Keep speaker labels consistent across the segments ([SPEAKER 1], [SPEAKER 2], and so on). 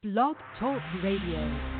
[SPEAKER 1] Blog Talk Radio.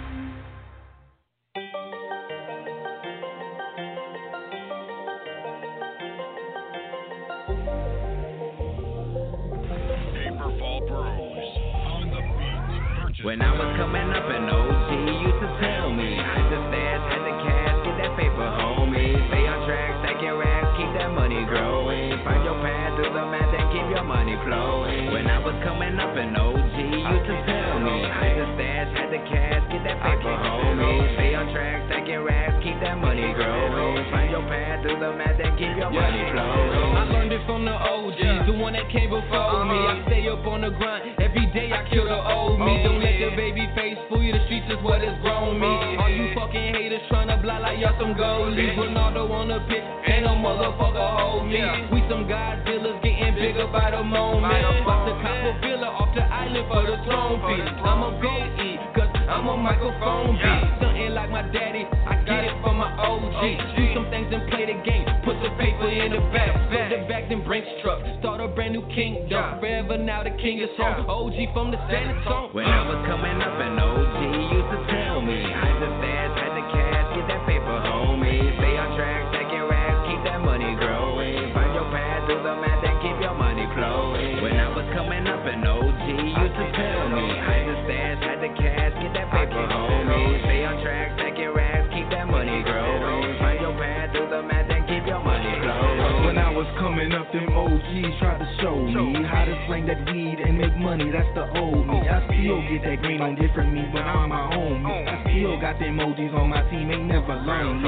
[SPEAKER 2] When I was coming up, an OG used to tell me, I just stash at the cash, get that paper, homie. Stay on track, stacking racks, keep that money growing. Find your path through the math and keep your money flowing. When I was coming up, an OG used to tell me, I just stash at the cash, get that paper, homie. Stay on track, stacking racks, keep that money growing. Find your path through the math and keep your money flowing.
[SPEAKER 3] I learned it from the OGs, the one that came before me. I stay up on the grind, every day I kill the old me. Don't let the baby face fool you, the streets is what has grown me. All you fucking haters tryna blind like y'all some goalies. Ronaldo on the pitch, ain't no motherfucker hold me. We some Godzillas getting bigger by the moment. About to cop a villa off the island for the throne feet. I'ma go eat, cause I'm a microphone beat. Something like my daddy, I get it from my OG. Do some things and play the game, put the paper in the back. Flip the back, then Brinks truck, start a brand new kingdom. Forever now the king is home, OG from the San Antonio.
[SPEAKER 2] When I was coming up, an OG used to tell me, I just stash at the cash, get that paper, homie. Stay on track, stacking racks, keep that money growing. Find your path through the math and keep your money flowing. When I was coming up, an OG used to tell me, I just stash at the cash, get that paper, homie. Stay on track, stacking racks, keep that money growing. Find your path through the math and keep your money flowing.
[SPEAKER 4] When I was coming up, them OGs tried to show me how to slang that weed and make money. That's the old me. I still get that green on different me, but I'm my own me. I still got them OGs on my team, ain't never learned me.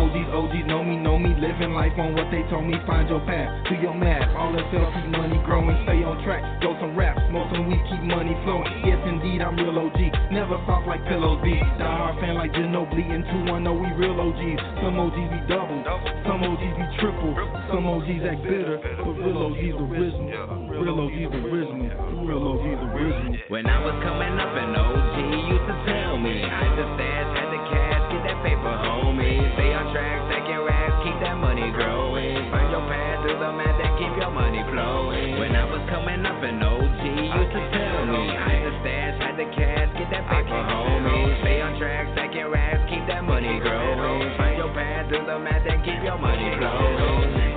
[SPEAKER 4] OGs know me, living life on what they told me. Find your path, do your math. All else else, keep money growing, stay on track. Go some raps, smoke some weed, keep money flowing. Yes, indeed, I'm real OG. Never soft like Pillow D. Die hard fan like Ginobili and 210, we real OGs. Some OGs be double, some OGs be triple, some OGs act bitter, but real OGs original. Real OGs original, real OGs original.
[SPEAKER 2] When I was coming up, an OG used to tell me, I just stash at the cash, get that paper, homie. Stay on track, stacking racks, keep that money growing. Find your path through the math and keep your money flowing. When I was coming up, an OG used to tell me, I just stash at the cash, get that paper, homie. Stay on track, stacking racks, keep that money growing. Find your path through the math and keep your money flowing.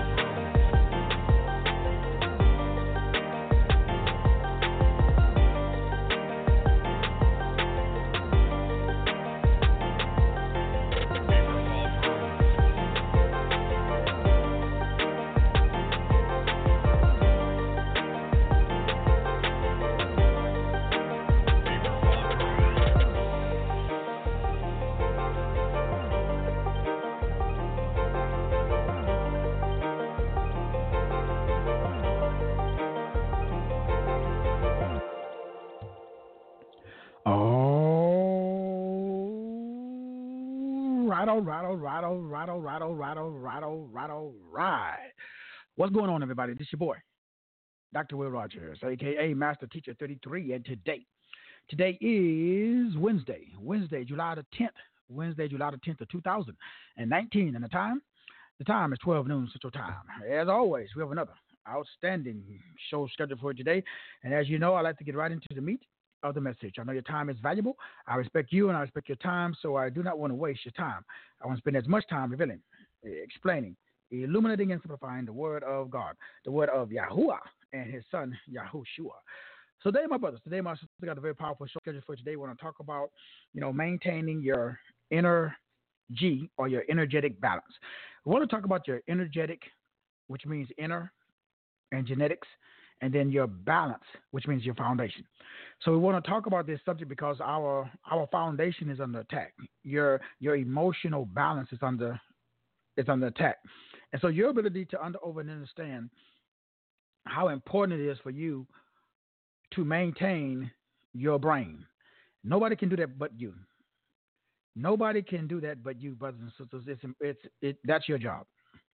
[SPEAKER 5] All right. What's going on, everybody? This is your boy, Dr. Will Rogers, a.k.a. Master Teacher 33, and today is Wednesday, July the 10th of 2019, and the time is 12 noon Central Time. As always, we have another outstanding show scheduled for today, and as you know, I like to get right into the meat of the message. I know your time is valuable. I respect you and I respect your time, so I do not want to waste your time. I want to spend as much time revealing, explaining, illuminating, and simplifying the word of God, the word of Yahuwah and his son, Yahushua. So today, my brothers, my sisters, got a very powerful show scheduled for today. We want to talk about, maintaining your inner G or your energetic balance. We want to talk about your energetic, which means inner, and genetics, and then your balance, which means your foundation. So we want to talk about this subject because our foundation is under attack. Your emotional balance is under attack. And so your ability to over and understand how important it is for you to maintain your brain. Nobody can do that but you. Nobody can do that but you, brothers and sisters. That's your job.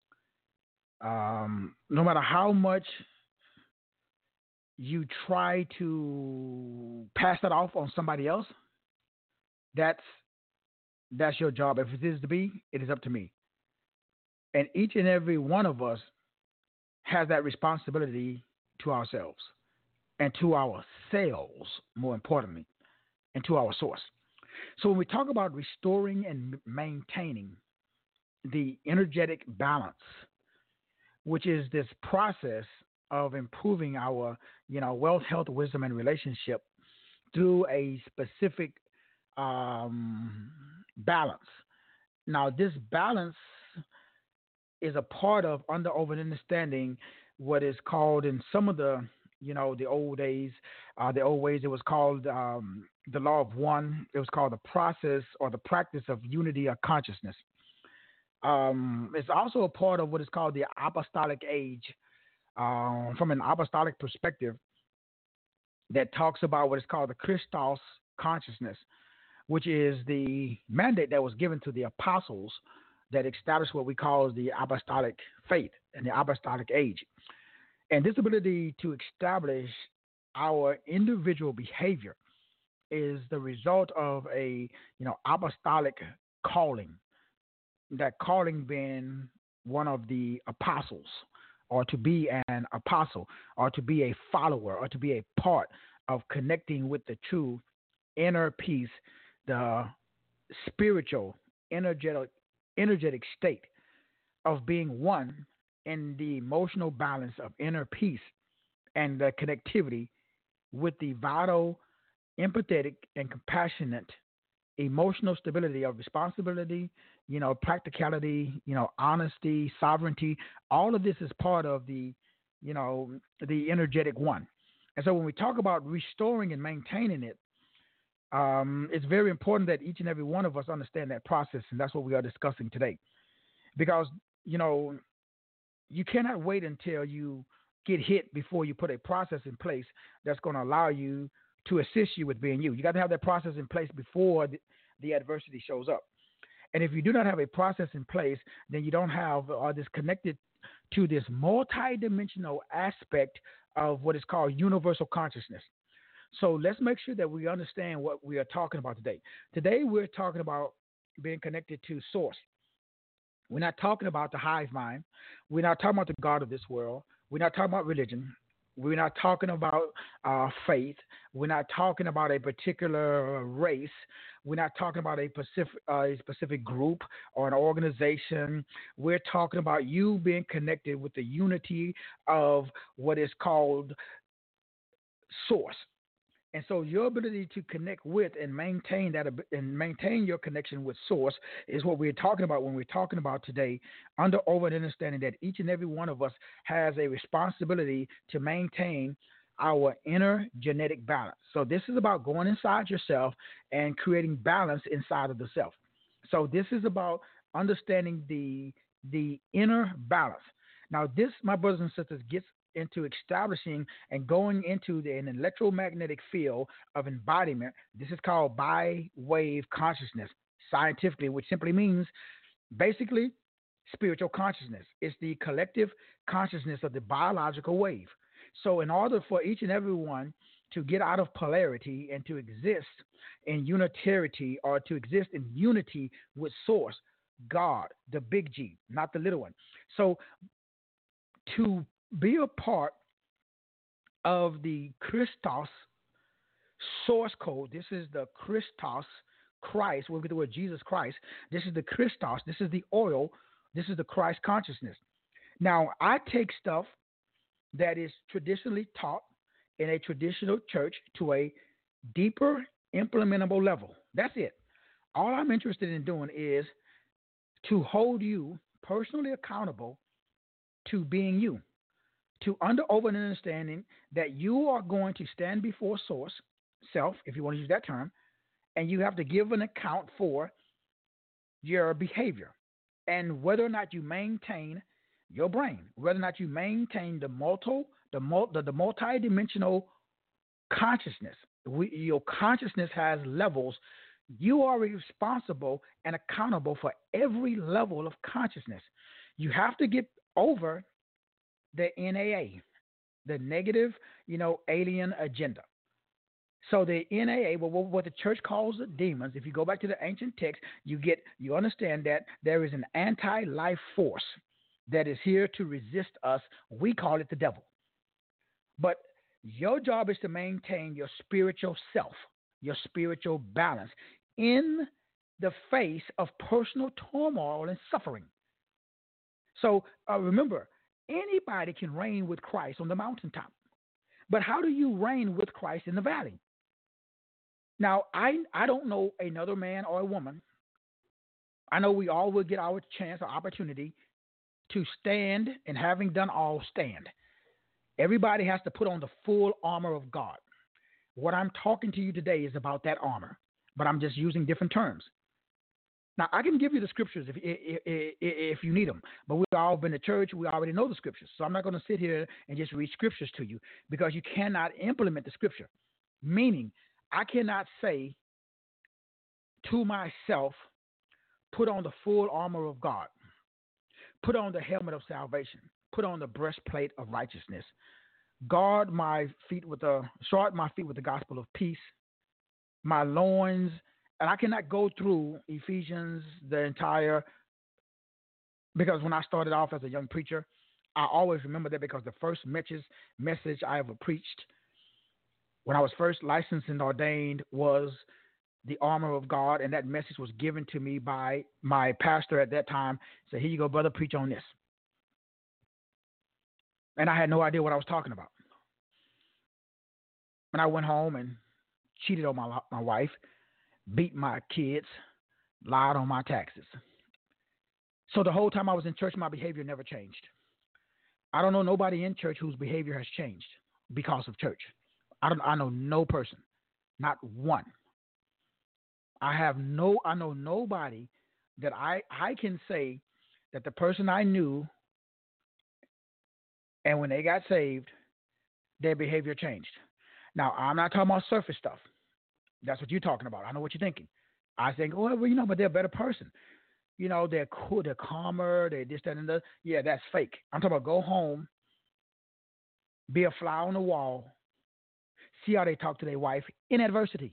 [SPEAKER 5] No matter how much you try to pass that off on somebody else, that's your job. If it is to be, it is up to me. And each and every one of us has that responsibility to ourselves and to ourselves, more importantly. and to our source. So when we talk about restoring and maintaining the energetic balance, which is this process of improving our, wealth, health, wisdom, and relationship through a specific balance. Now, this balance is a part of over understanding what is called in some of the, the old days, the old ways, it was called the law of one. It was called the process or the practice of unity of consciousness. It's also a part of what is called the apostolic age, from an apostolic perspective, that talks about what is called the Christos consciousness, which is the mandate that was given to the apostles that established what we call the apostolic faith and the apostolic age. And this ability to establish our individual behavior is the result of a, apostolic calling. That calling being one of the apostles, or to be an apostle, or to be a follower, or to be a part of connecting with the true inner peace, the spiritual, energetic state of being one in the emotional balance of inner peace and the connectivity with the vital, empathetic, and compassionate emotional stability of responsibility, practicality, honesty, sovereignty. All of this is part of the energetic one. And so when we talk about restoring and maintaining it, it's very important that each and every one of us understand that process, and that's what we are discussing today. Because, you cannot wait until you get hit before you put a process in place that's going to allow you to assist you with being you. You got to have that process in place before the adversity shows up. And if you do not have a process in place, then you don't have this connected to this multidimensional aspect of what is called universal consciousness. So let's make sure that we understand what we are talking about today. Today, we're talking about being connected to source. We're not talking about the hive mind. We're not talking about the God of this world. We're not talking about religion. We're not talking about faith. We're not talking about a particular race. We're not talking about a specific group or an organization. We're talking about you being connected with the unity of what is called source. And so your ability to connect with and maintain that and maintain your connection with source is what we're talking about when we're talking about today, over and understanding that each and every one of us has a responsibility to maintain our inner genetic balance. So this is about going inside yourself and creating balance inside of the self. So this is about understanding the inner balance. Now this, my brothers and sisters, gets into establishing and going into an electromagnetic field of embodiment. This is called bi-wave consciousness scientifically, which simply means basically spiritual consciousness. It's the collective consciousness of the biological wave. So in order for each and every one to get out of polarity and to exist in unitarity, or to exist in unity with source, God, the big G, not the little one. So to be a part of the Christos source code, this is the Christos Christ. We'll get the word Jesus Christ. This is the Christos. This is the oil. This is the Christ consciousness. Now, I take stuff that is traditionally taught in a traditional church to a deeper, implementable level. That's it. All I'm interested in doing is to hold you personally accountable to being you. To over and understanding that you are going to stand before source, self, if you want to use that term, and you have to give an account for your behavior and whether or not you maintain your brain, whether or not you maintain the multi-dimensional consciousness. Your consciousness has levels. You are responsible and accountable for every level of consciousness. You have to get over the NAA, the negative, alien agenda. So the NAA, what the church calls the demons, if you go back to the ancient text, you understand that there is an anti-life force that is here to resist us. We call it the devil. But your job is to maintain your spiritual self. your spiritual balance in the face of personal turmoil and suffering. So remember, anybody can reign with Christ on the mountaintop. But how do you reign with Christ in the valley? Now, I don't know another man or a woman. I know we all will get our chance or opportunity to stand, and having done all, stand. Everybody has to put on the full armor of God. What I'm talking to you today is about that armor, but I'm just using different terms. Now, I can give you the scriptures if you need them, but we've all been to church. We already know the scriptures. So I'm not going to sit here and just read scriptures to you, because you cannot implement the scripture. Meaning, I cannot say to myself, put on the full armor of God, put on the helmet of salvation, put on the breastplate of righteousness, shod my feet with the gospel of peace, my loins. And I cannot go through Ephesians because when I started off as a young preacher, I always remember that, because the first message I ever preached when I was first licensed and ordained was the armor of God, and that message was given to me by my pastor at that time. He said, "Here you go, brother, preach on this." And I had no idea what I was talking about. And I went home and cheated on my wife, beat my kids, lied on my taxes. So the whole time I was in church, my behavior never changed. I don't know nobody in church whose behavior has changed because of church. I know no person, not one. I know nobody that I can say that the person I knew, and when they got saved, their behavior changed. Now, I'm not talking about surface stuff. That's what you're talking about. I know what you're thinking. I think, well, but they're a better person. They're cool, they're calmer, they're this, that, and the. Yeah, that's fake. I'm talking about go home, be a fly on the wall, see how they talk to their wife in adversity.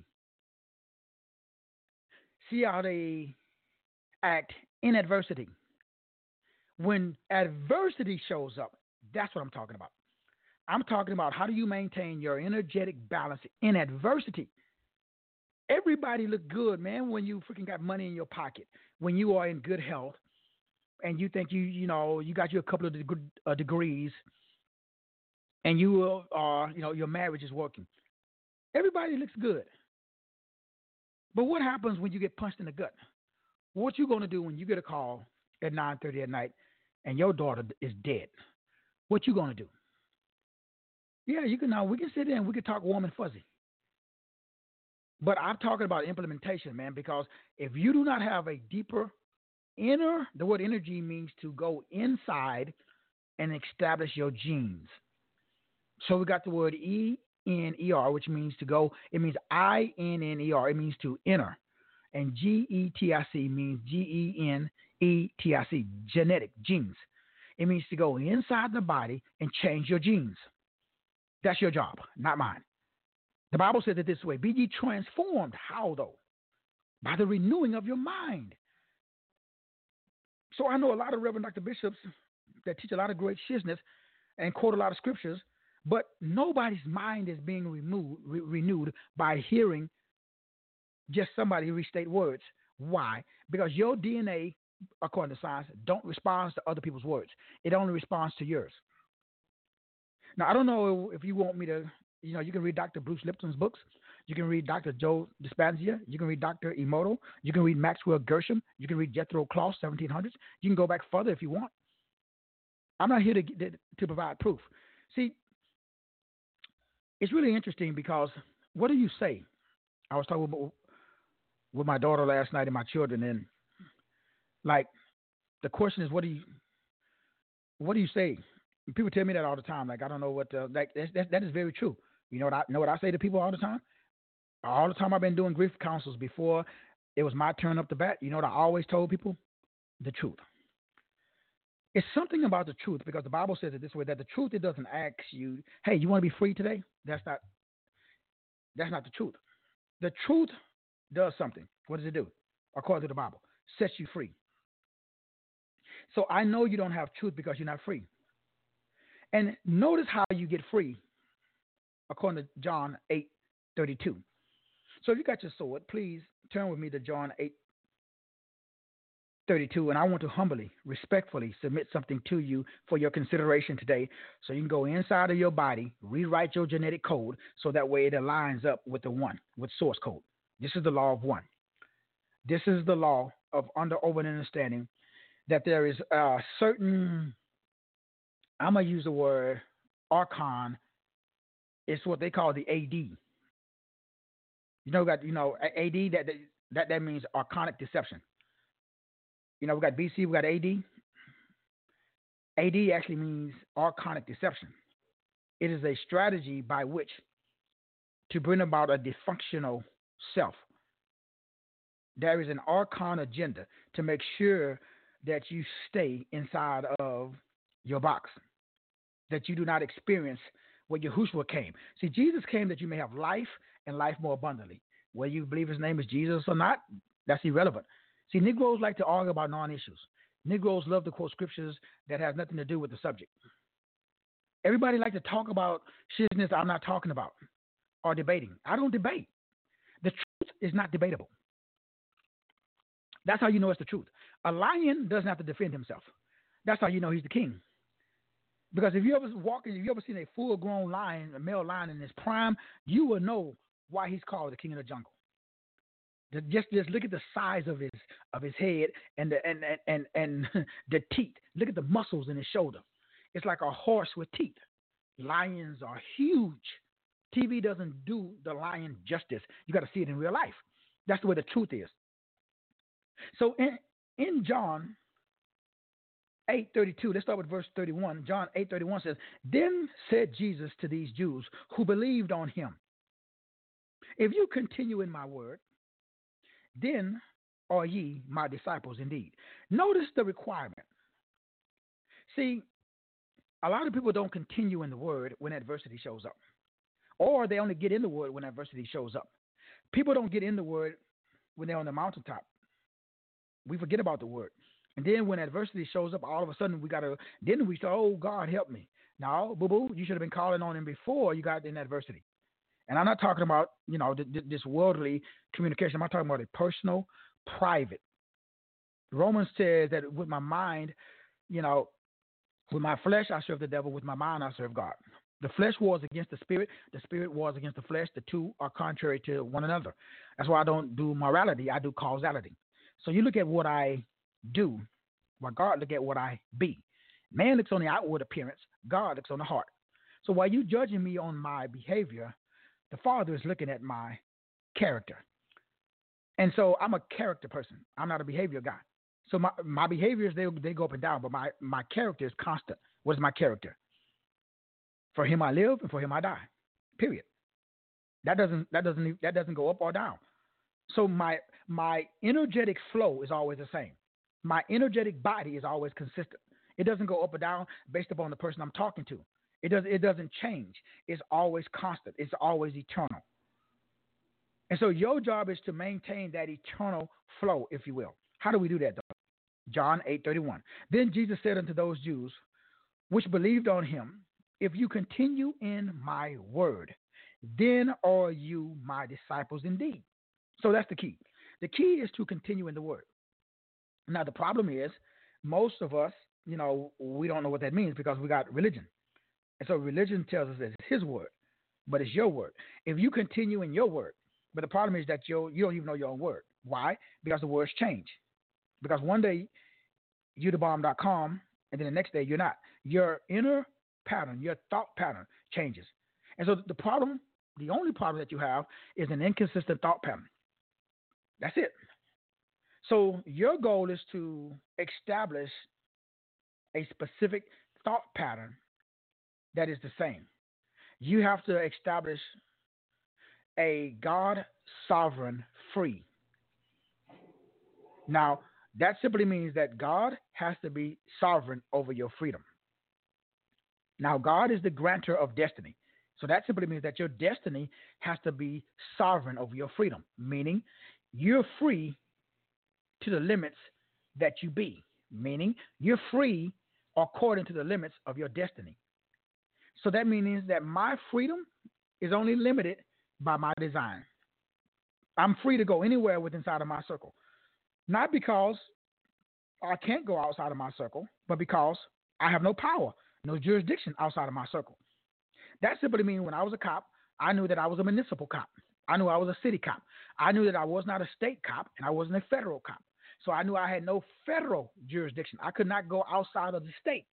[SPEAKER 5] See how they act in adversity. When adversity shows up, that's what I'm talking about. I'm talking about how do you maintain your energetic balance in adversity. Everybody look good, man, when you freaking got money in your pocket, when you are in good health, and you think you got you a couple of degrees, and you are, your marriage is working. Everybody looks good. But what happens when you get punched in the gut? What you going to do when you get a call at 9:30 at night and your daughter is dead? What you going to do? Yeah, we can sit there and we can talk warm and fuzzy. But I'm talking about implementation, man, because if you do not have a deeper the word energy means to go inside and establish your genes. So we got the word E-N-E-R, which means to go. It means I-N-N-E-R. It means to enter. And G-E-T-I-C means G-E-N-E-T-I-C, genetic, genes. It means to go inside the body and change your genes. That's your job, not mine. The Bible says it this way: be ye transformed. How though? By the renewing of your mind. So I know a lot of Reverend Dr. Bishops that teach a lot of great shizness and quote a lot of scriptures, but nobody's mind is being renewed by hearing just somebody restate words. Why? Because your DNA, according to science, don't respond to other people's words. It only responds to yours. Now, I don't know if you want me to, you can read Dr. Bruce Lipton's books. You can read Dr. Joe Dispenza. You can read Dr. Emoto. You can read Maxwell Gershom. You can read Jethro Kloss, 1700s. You can go back further if you want. I'm not here to provide proof. See, it's really interesting because what do you say? I was talking with my daughter last night and my children, and the question is, what do you say? People tell me that all the time. I don't know what that is very true. You know what I say to people all the time? All the time I've been doing grief counsels before it was my turn up the bat. You know what I always told people? The truth. It's something about the truth, because the Bible says it this way, that the truth, it doesn't ask you, hey, you want to be free today? That's not the truth. The truth does something. What does it do? According to the Bible, sets you free. So I know you don't have truth because you're not free. And notice how you get free, according to John 8:32. So if you got your sword, please turn with me to John 8:32, and I want to humbly, respectfully submit something to you for your consideration today, so you can go inside of your body, rewrite your genetic code, so that way it aligns up with the one, with source code. This is the law of one. This is the law of over and understanding that there is a certain, I'm going to use the word archon. It's what they call the AD. AD, that means archonic deception. We got BC, we got AD. AD actually means archonic deception. It is a strategy by which to bring about a dysfunctional self. There is an archon agenda to make sure that you stay inside of your box, that you do not experience where Yahushua came. See, Jesus came that you may have life and life more abundantly. Whether you believe his name is Jesus or not, that's irrelevant. See, Negroes like to argue about non-issues. Negroes love to quote scriptures that have nothing to do with the subject. Everybody like to talk about shizness I'm not talking about or debating. I don't debate. The truth is not debatable. That's how you know it's the truth. A lion doesn't have to defend himself. That's how you know he's the king. Because if you ever seen a full-grown lion, a male lion in his prime, you will know why he's called the king of the jungle. Just look at the size of his head and the teeth. Look at the muscles in his shoulder. It's like a horse with teeth. Lions are huge. TV doesn't do the lion justice. You got to see it in real life. That's the way the truth is. So in John 8:32, let's start with verse 31. John 8:31 says, "Then said Jesus to these Jews who believed on him, if you continue in my word, then are ye my disciples indeed." Notice the requirement. See, a lot of people don't continue in the word when adversity shows up, or they only get in the word when adversity shows up. People don't get in the word when they're on the mountaintop. We forget about the word. And then when adversity shows up, all of a sudden we say, oh, God, help me. No, boo-boo, you should have been calling on him before you got in adversity. And I'm not talking about, this worldly communication. I'm not talking about a personal, private. Romans says that with my mind, with my flesh, I serve the devil. With my mind, I serve God. The flesh wars against the spirit. The spirit wars against the flesh. The two are contrary to one another. That's why I don't do morality. I do causality. So you look at what I do, while God look at what I be. Man looks on the outward appearance. God looks on the heart. So while you judging me on my behavior, the Father is looking at my character. And so I'm a character person. I'm not a behavior guy. So my behaviors, they go up and down, but my character is constant. What is my character? For him I live and for him I die. Period. That doesn't go up or down. So my energetic flow is always the same. My energetic body is always consistent. It doesn't go up or down based upon the person I'm talking to. It doesn't change. It's always constant. It's always eternal. And so your job is to maintain that eternal flow, if you will. How do we do that, though? John 8:31. Then Jesus said unto those Jews which believed on him, if you continue in my word, then are you my disciples indeed. So that's the key. The key is to continue in the word. Now, the problem is most of us, we don't know what that means because we got religion. And so religion tells us that it's his word, but it's your word. If you continue in your word, but the problem is that you don't even know your own word. Why? Because the words change. Because one day you're the bomb.com, and then the next day you're not. Your inner pattern, your thought pattern changes. And so the only problem that you have is an inconsistent thought pattern. That's it. So your goal is to establish a specific thought pattern that is the same. You have to establish a God sovereign free. Now, that simply means that God has to be sovereign over your freedom. Now, God is the grantor of destiny. So that simply means that your destiny has to be sovereign over your freedom, meaning you're free to the limits that you be, meaning you're free according to the limits of your destiny. So that means that my freedom is only limited by my design. I'm free to go anywhere within inside of my circle. Not because I can't go outside of my circle, but because I have no power, no jurisdiction outside of my circle. That simply means when I was a cop, I knew that I was a municipal cop. I knew I was a city cop. I knew that I was not a state cop and I wasn't a federal cop. So I knew I had no federal jurisdiction. I could not go outside of the state.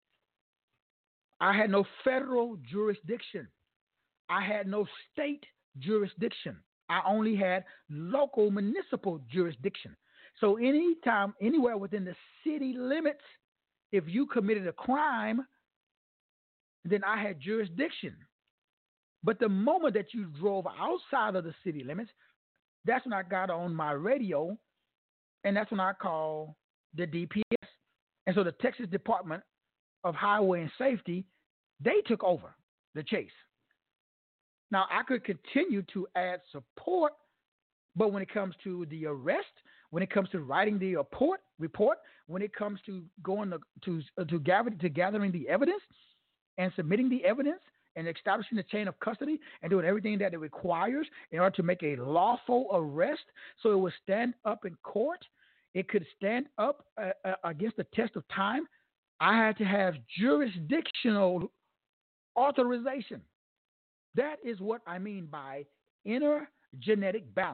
[SPEAKER 5] I had no federal jurisdiction. I had no state jurisdiction. I only had local municipal jurisdiction. So anytime, anywhere within the city limits, if you committed a crime, then I had jurisdiction. But the moment that you drove outside of the city limits, that's when I got on my radio, and that's when I called the DPS. And so the Texas Department of Highway and Safety, they took over the chase. Now, I could continue to add support, but when it comes to the arrest, when it comes to writing the report, when it comes to going to gathering the evidence and submitting the evidence and establishing the chain of custody and doing everything that it requires in order to make a lawful arrest so it would stand up in court, it could stand up against the test of time, I had to have jurisdictional authorization. That is what I mean by inner genetic balance.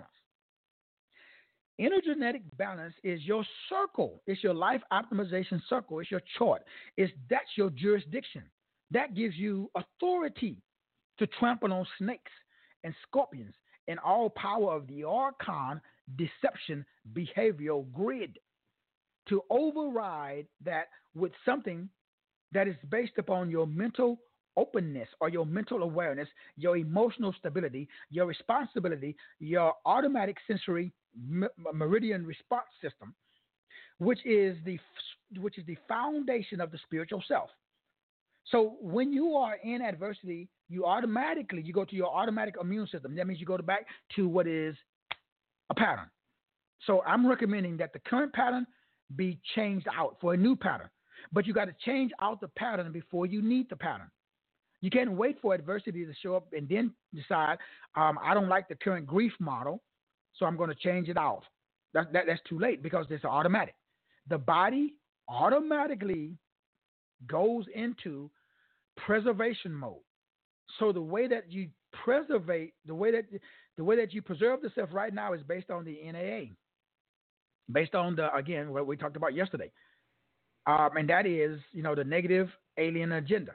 [SPEAKER 5] Inner genetic balance is your circle. It's your life optimization circle. It's your chart. That's your jurisdiction. That gives you authority to trample on snakes and scorpions and all power of the Archon deception behavioral grid, to override that with something that is based upon your mental openness or your mental awareness, your emotional stability, your responsibility, your automatic sensory meridian response system, which is the foundation of the spiritual self. So when you are in adversity, you go to your automatic immune system. That means you go back to what is a pattern. So I'm recommending that the current pattern be changed out for a new pattern. But you got to change out the pattern before you need the pattern. You can't wait for adversity to show up and then decide, I don't like the current grief model, so I'm going to change it out. That's too late because it's automatic. The body automatically goes into preservation mode. So the way that you preserve, the way that you preserve the self right now is based on the NAA, based on what we talked about yesterday, and that is the negative alien agenda,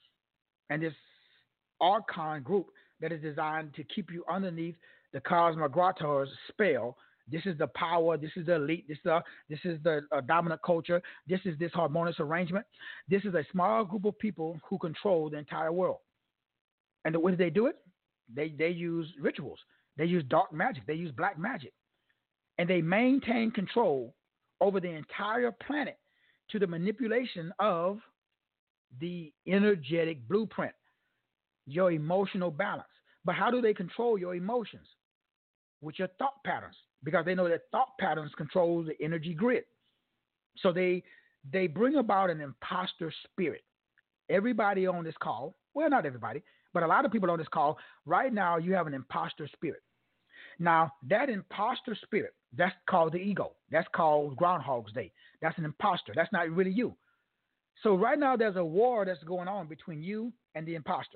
[SPEAKER 5] and this Archon group that is designed to keep you underneath the Cosmogrator's spell. This is the power. This is the elite. This is the dominant culture. This is this harmonious arrangement. This is a small group of people who control the entire world. And the way they do it, they use rituals. They use dark magic. They use black magic. And they maintain control over the entire planet to the manipulation of the energetic blueprint, your emotional balance. But how do they control your emotions? With your thought patterns, because they know that thought patterns control the energy grid. So they bring about an imposter spirit. Everybody on this call, well, not everybody, but a lot of people on this call right now, you have an imposter spirit. Now, that imposter spirit, that's called the ego. That's called Groundhog's Day. That's an imposter. That's not really you. So right now, there's a war that's going on between you and the imposter.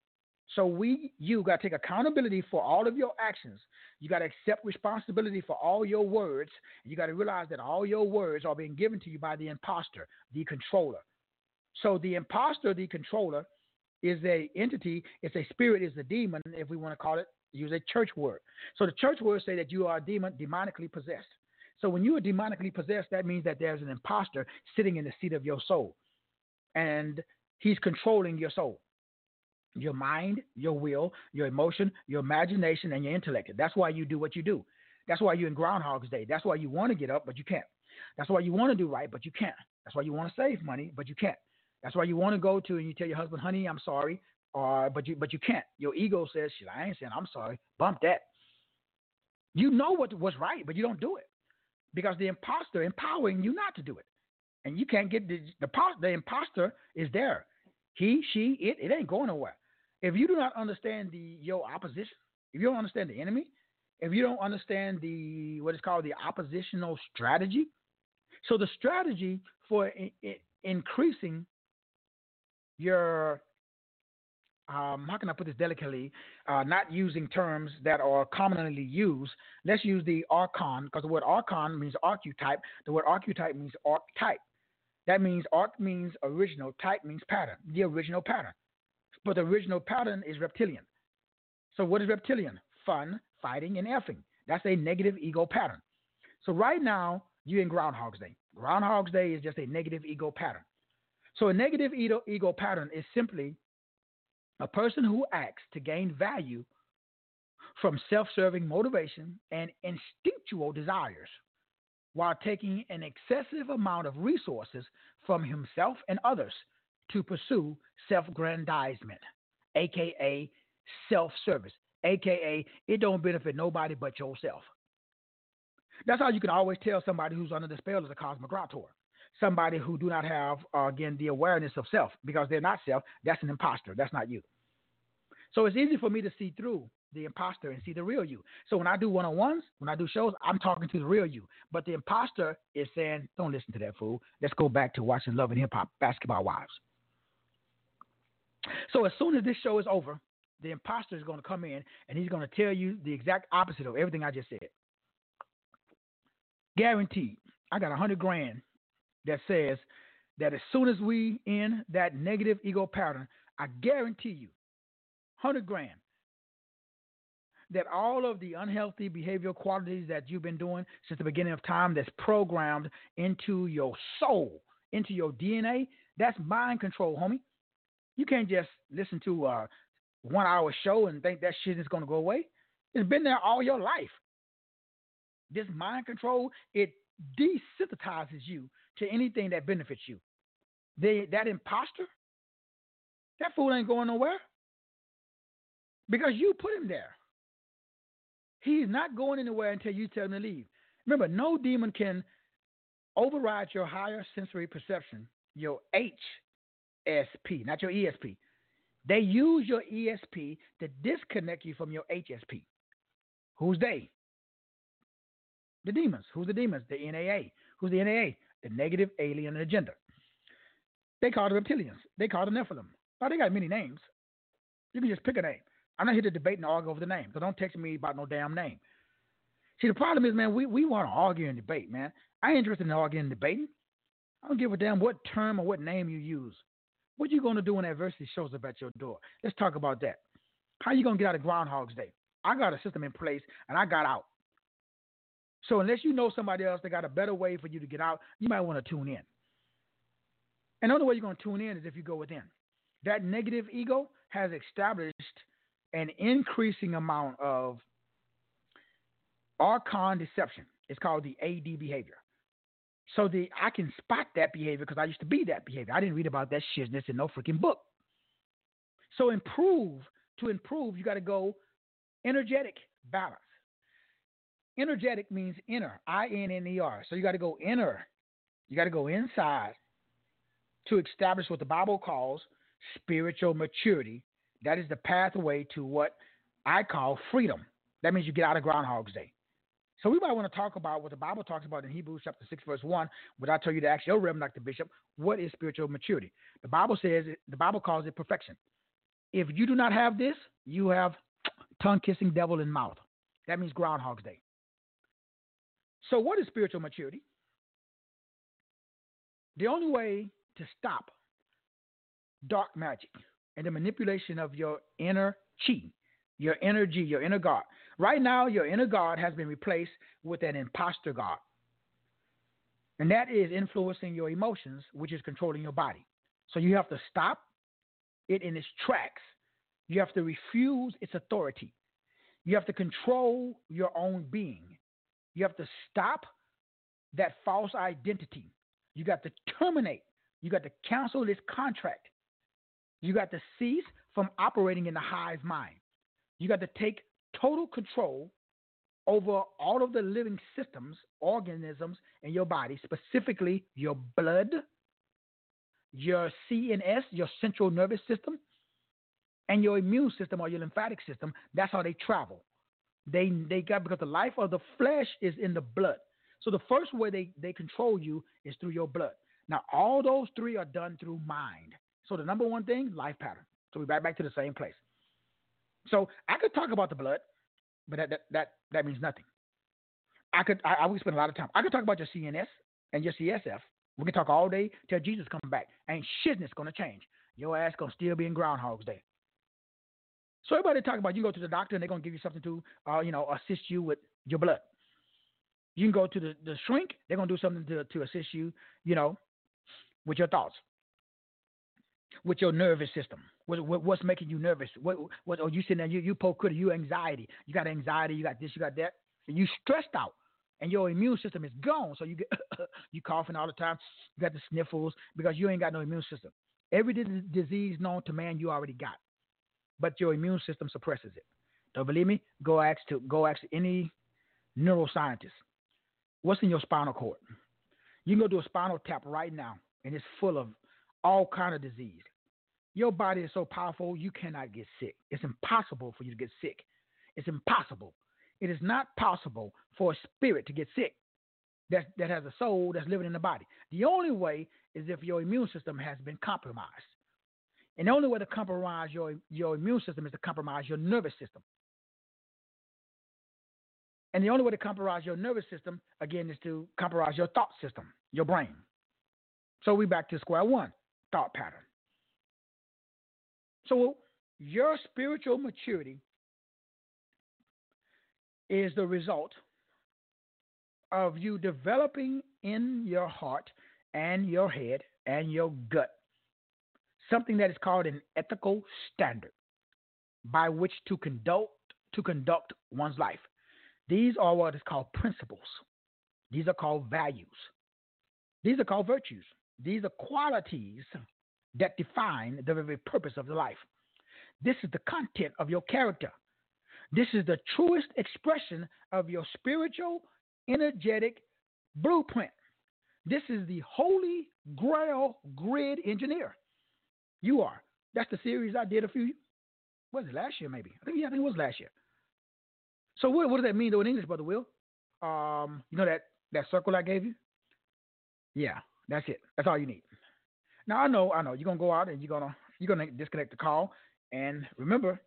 [SPEAKER 5] So you got to take accountability for all of your actions. You got to accept responsibility for all your words. You got to realize that all your words are being given to you by the imposter, the controller. So the imposter, the controller, is a entity. It's a spirit. It's a demon, if we want to call it. Use a church word. So the church words say that you are demonically possessed. So when you are demonically possessed, that means that there's an imposter sitting in the seat of your soul, and he's controlling your soul. Your mind, your will, your emotion, your imagination, and your intellect. That's why you do what you do. That's why you're in Groundhog's Day. That's why you want to get up, but you can't. That's why you want to do right, but you can't. That's why you want to save money, but you can't. That's why you want to go to and you tell your husband, honey, I'm sorry, but you can't. Your ego says, shit, I ain't saying I'm sorry. Bump that. You know what's right, but you don't do it because the imposter empowering you not to do it. And you can't get the imposter is there. He, she, it ain't going nowhere. If you do not understand your opposition, if you don't understand the enemy, if you don't understand what is called the oppositional strategy. So the strategy for increasing your how can I put this delicately? Not using terms that are commonly used. Let's use the archon, because the word archon means archetype. The word archetype means archetype. That means arc means original, type means pattern, the original pattern. But the original pattern is reptilian. So what is reptilian? Fun, fighting, and effing. That's a negative ego pattern. So right now, you're in Groundhog's Day. Groundhog's Day is just a negative ego pattern. So a negative ego pattern is simply a person who acts to gain value from self-serving motivation and instinctual desires while taking an excessive amount of resources from himself and others to pursue self-grandizement, a.k.a. self-service, a.k.a. it don't benefit nobody but yourself. That's how you can always tell somebody who's under the spell of the cosmocrator. Somebody who do not have, again, the awareness of self, because they're not self. That's an imposter. That's not you. So it's easy for me to see through the imposter and see the real you. So when I do one-on-ones, when I do shows, I'm talking to the real you. But the imposter is saying, don't listen to that fool. Let's go back to watching Love and Hip Hop, Basketball Wives. So as soon as this show is over, the imposter is going to come in and he's going to tell you the exact opposite of everything I just said. Guaranteed. I got $100,000 that says that as soon as we end that negative ego pattern, I guarantee you, $100,000, that all of the unhealthy behavioral qualities that you've been doing since the beginning of time that's programmed into your soul, into your DNA, that's mind control, homie. You can't just listen to a 1 hour show and think that shit is going to go away. It's been there all your life. This mind control, it desensitizes you to anything that benefits you. That imposter, that fool ain't going nowhere because you put him there. He's not going anywhere until you tell him to leave. Remember, no demon can override your higher sensory perception, your HSP, not your ESP. They use your ESP to disconnect you from your HSP. Who's they? The demons. Who's the demons? The NAA. Who's the NAA? The negative alien agenda. They call the reptilians. They call the Nephilim. Oh, they got many names. You can just pick a name. I'm not here to debate and argue over the name, so don't text me about no damn name. See, the problem is, man, we want to argue and debate, man. I ain't interested in arguing and debating. I don't give a damn what term or what name you use. What you going to do when adversity shows up at your door? Let's talk about that. How you going to get out of Groundhog's Day? I got a system in place, and I got out. So unless you know somebody else that got a better way for you to get out, you might want to tune in. And the only way you're going to tune in is if you go within. That negative ego has established an increasing amount of archon deception. It's called the AD behavior. So I can spot that behavior because I used to be that behavior. I didn't read about that shizness in no freaking book. So to improve, you got to go energetic balance. Energetic means inner, I-N-N-E-R. So you got to go inner. You got to go inside to establish what the Bible calls spiritual maturity. That is the pathway to what I call freedom. That means you get out of Groundhog's Day. So we might want to talk about what the Bible talks about in Hebrews chapter 6, verse 1, but I tell you to ask your Reverend Dr. Bishop, what is spiritual maturity? The Bible calls it perfection. If you do not have this, you have tongue-kissing devil in mouth. That means Groundhog's Day. So what is spiritual maturity? The only way to stop dark magic and the manipulation of your inner chi, your energy, your inner God. Right now, your inner God has been replaced with an imposter God. And that is influencing your emotions, which is controlling your body. So you have to stop it in its tracks. You have to refuse its authority. You have to control your own being. You have to stop that false identity. You got to terminate. You got to cancel this contract. You got to cease from operating in the hive mind. You got to take total control over all of the living systems, organisms in your body, specifically your blood, your CNS, your central nervous system, and your immune system or your lymphatic system. That's how they travel. They got, because the life of the flesh is in the blood. So the first way they control you is through your blood. Now all those three are done through mind. So the number one thing, life pattern. So we're back to the same place. So I could talk about the blood, but that means nothing. I would spend a lot of time. I could talk about your CNS and your CSF. We can talk all day till Jesus comes back. Ain't shitness gonna change. Your ass gonna still be in Groundhog's Day. So everybody talk about, you go to the doctor and they're gonna give you something to assist you with your blood. You can go to the shrink, they're gonna do something to assist you, with your thoughts, with your nervous system. What's making you nervous? What are you sitting there? You poke, you anxiety. You got anxiety. You got this. You got that. And you stressed out, and your immune system is gone. So you get you coughing all the time. You got the sniffles because you ain't got no immune system. Every disease known to man you already got, but your immune system suppresses it. Don't believe me? Go ask any neuroscientist. What's in your spinal cord? You can go do a spinal tap right now, and it's full of all kind of disease. Your body is so powerful, you cannot get sick. It's impossible for you to get sick. It's impossible. It is not possible for a spirit to get sick that has a soul that's living in the body. The only way is if your immune system has been compromised. And the only way to compromise your immune system is to compromise your nervous system. And the only way to compromise your nervous system, again, is to compromise your thought system, your brain. So we're back to square one, thought pattern. So your spiritual maturity is the result of you developing in your heart and your head and your gut something that is called an ethical standard by which to conduct one's life. These are what is called principles. These are called values. These are called virtues. These are qualities that define the very purpose of the life. This is the content of your character. This is the truest expression of your spiritual, energetic blueprint. This is the holy grail grid engineer. You are. That's the series I did was it last year maybe? I think it was last year. So what does that mean though in English, Brother Will? That circle I gave you? Yeah, that's it. That's all you need. Now I know. You're gonna go out and you're gonna disconnect the call. And remember,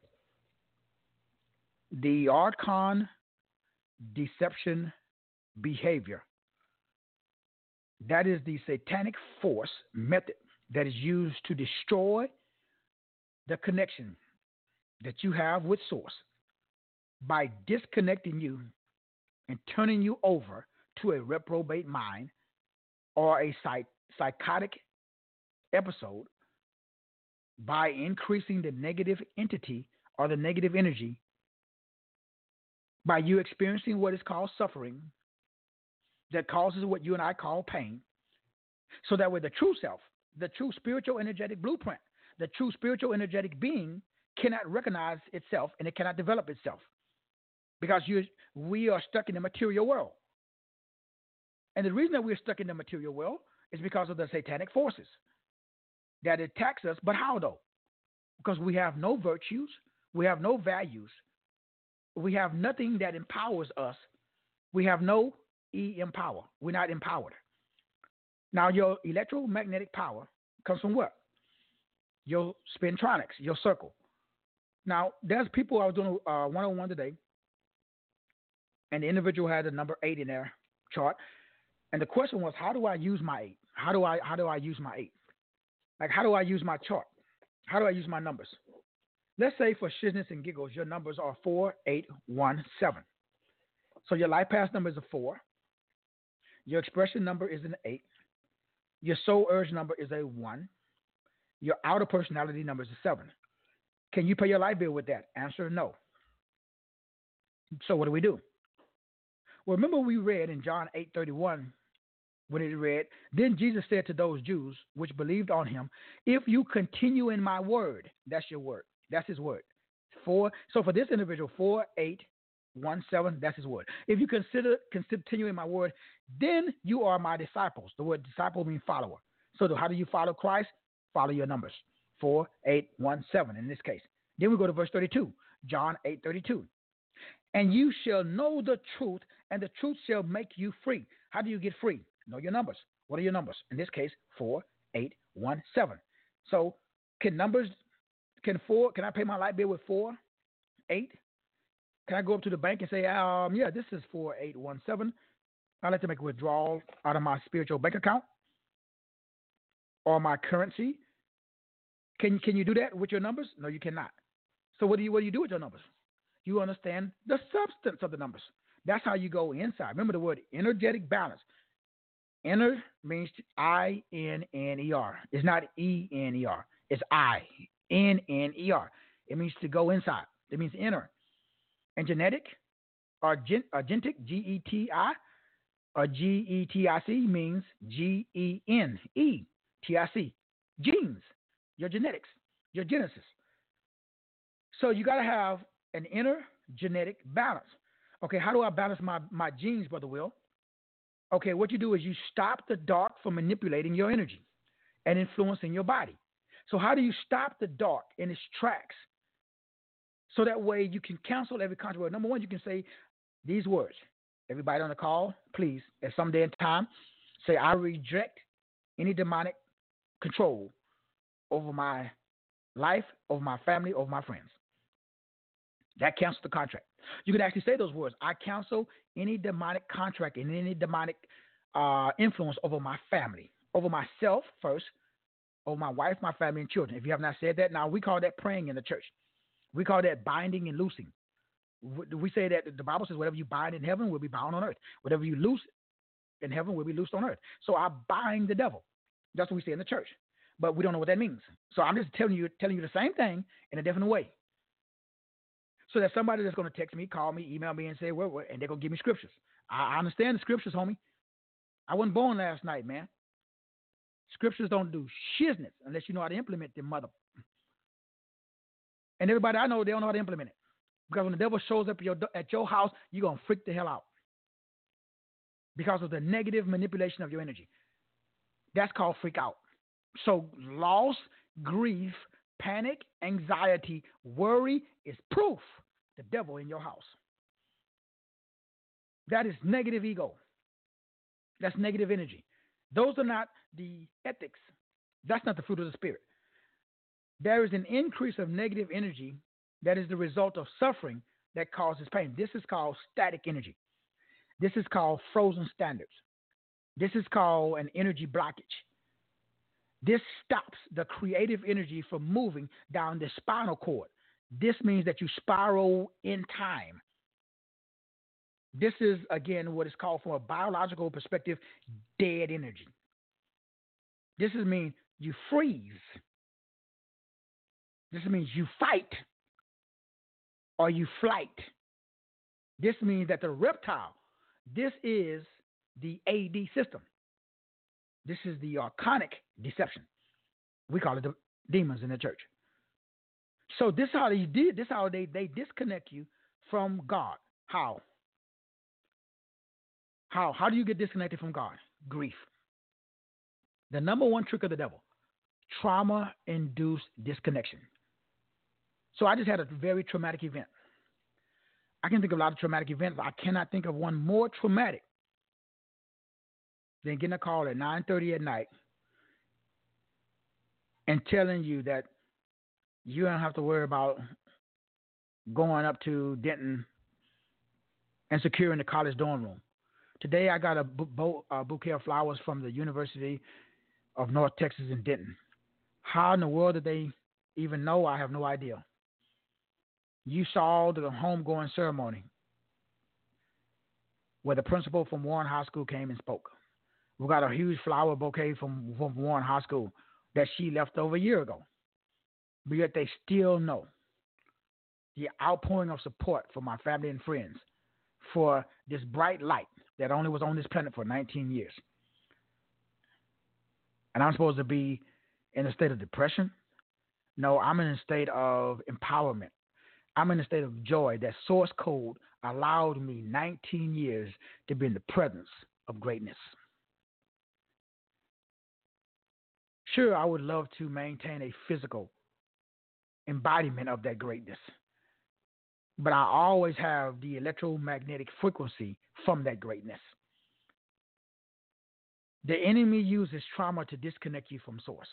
[SPEAKER 5] the Archon deception behavior. That is the satanic force method that is used to destroy the connection that you have with Source by disconnecting you and turning you over to a reprobate mind or a psychotic episode by increasing the negative entity or the negative energy by you experiencing what is called suffering that causes what you and I call pain, so that way the true self, the true spiritual energetic blueprint, the true spiritual energetic being cannot recognize itself and it cannot develop itself because we are stuck in the material world. And the reason that we're stuck in the material world is because of the satanic forces that attacks us. But how though? Because we have no virtues, we have no values, we have nothing that empowers us. We have no empower. We're not empowered. Now, your electromagnetic power comes from what? Your spintronics, your circle. Now, there's people I was doing one-on-one today, and the individual had the number 8 in their chart, and the question was, how do I use my 8? How do I use my 8? Like, how do I use my chart? How do I use my numbers? Let's say for shitness and giggles, your numbers are 4, 8, 1, 7. So your life path number is a 4. Your expression number is an 8. Your soul urge number is a 1. Your outer personality number is a 7. Can you pay your light bill with that? Answer, no. So what do? Well, remember we read in John 8:31 when it read, then Jesus said to those Jews which believed on him, if you continue in my word, that's your word. That's his word. 4. So for this individual, 4, 8, 1, 7, that's his word. If you continue in my word, then you are my disciples. The word disciple means follower. So how do you follow Christ? Follow your numbers. 4, 8, 1, 7 in this case. Then we go to verse 32, John 8:32. And you shall know the truth, and the truth shall make you free. How do you get free? Know your numbers. What are your numbers? In this case, 4817. So can I pay my light bill with 4, 8? Can I go up to the bank and say, yeah, this is 4817. I'd like to make a withdrawal out of my spiritual bank account or my currency. Can you do that with your numbers? No, you cannot. So what do you do with your numbers? You understand the substance of the numbers. That's how you go inside. Remember the word energetic balance. Inner means I-N-N-E-R. It's not E-N-E-R. It's I-N-N-E-R. It means to go inside. It means inner. And genetic or genetic, G-E-T-I, or G-E-T-I-C means G-E-N-E-T-I-C. Genes, your genetics, your genesis. So you got to have an inner genetic balance. Okay, how do I balance my genes, Brother Will? Okay, what you do is you stop the dark from manipulating your energy and influencing your body. So how do you stop the dark in its tracks? So that way you can cancel every contrary word. Number one, you can say these words. Everybody on the call, please, at some day and time, say, I reject any demonic control over my life, over my family, over my friends. That cancels the contract. You can actually say those words. I cancel any demonic contract and any demonic influence over my family, over myself first, over my wife, my family, and children. If you have not said that, now we call that praying in the church. We call that binding and loosing. We say that the Bible says whatever you bind in heaven will be bound on earth. Whatever you loose in heaven will be loosed on earth. So I bind the devil. That's what we say in the church. But we don't know what that means. So I'm just telling you the same thing in a different way. So that somebody that's going to text me, call me, email me, and say, and they're going to give me scriptures. I understand the scriptures, homie. I wasn't born last night, man. Scriptures don't do shiznit unless you know how to implement them, mother. And everybody I know, they don't know how to implement it. Because when the devil shows up at your house, you're going to freak the hell out. Because of the negative manipulation of your energy. That's called freak out. So loss, grief, panic, anxiety, worry is proof the devil in your house. That is negative ego. That's negative energy. Those are not the ethics. That's not the fruit of the Spirit. There is an increase of negative energy that is the result of suffering that causes pain. This is called static energy. This is called frozen standards. This is called an energy blockage. This stops the creative energy from moving down the spinal cord. This means that you spiral in time. This is, again, what is called from a biological perspective, dead energy. This means you freeze. This means you fight or you flight. This means that the reptile, this is the AD system. This is the archonic deception. We call it the demons in the church. So this is how they did. This is how they disconnect you from God. How? How do you get disconnected from God? Grief. The number one trick of the devil, trauma-induced disconnection. So I just had a very traumatic event. I can think of a lot of traumatic events. I cannot think of one more traumatic than getting a call at 9:30 at night and telling you that you don't have to worry about going up to Denton and securing the college dorm room. Today I got a bouquet of flowers from the University of North Texas in Denton. How in the world did they even know? I have no idea. You saw the homegoing ceremony where the principal from Warren High School came and spoke. We got a huge flower bouquet from Warren High School that she left over a year ago. But yet they still know the outpouring of support for my family and friends for this bright light that only was on this planet for 19 years. And I'm supposed to be in a state of depression? No, I'm in a state of empowerment. I'm in a state of joy that source code allowed me 19 years to be in the presence of greatness. Sure, I would love to maintain a physical embodiment of that greatness. but I always have the electromagnetic frequency from that greatness. The enemy uses trauma to disconnect you from source.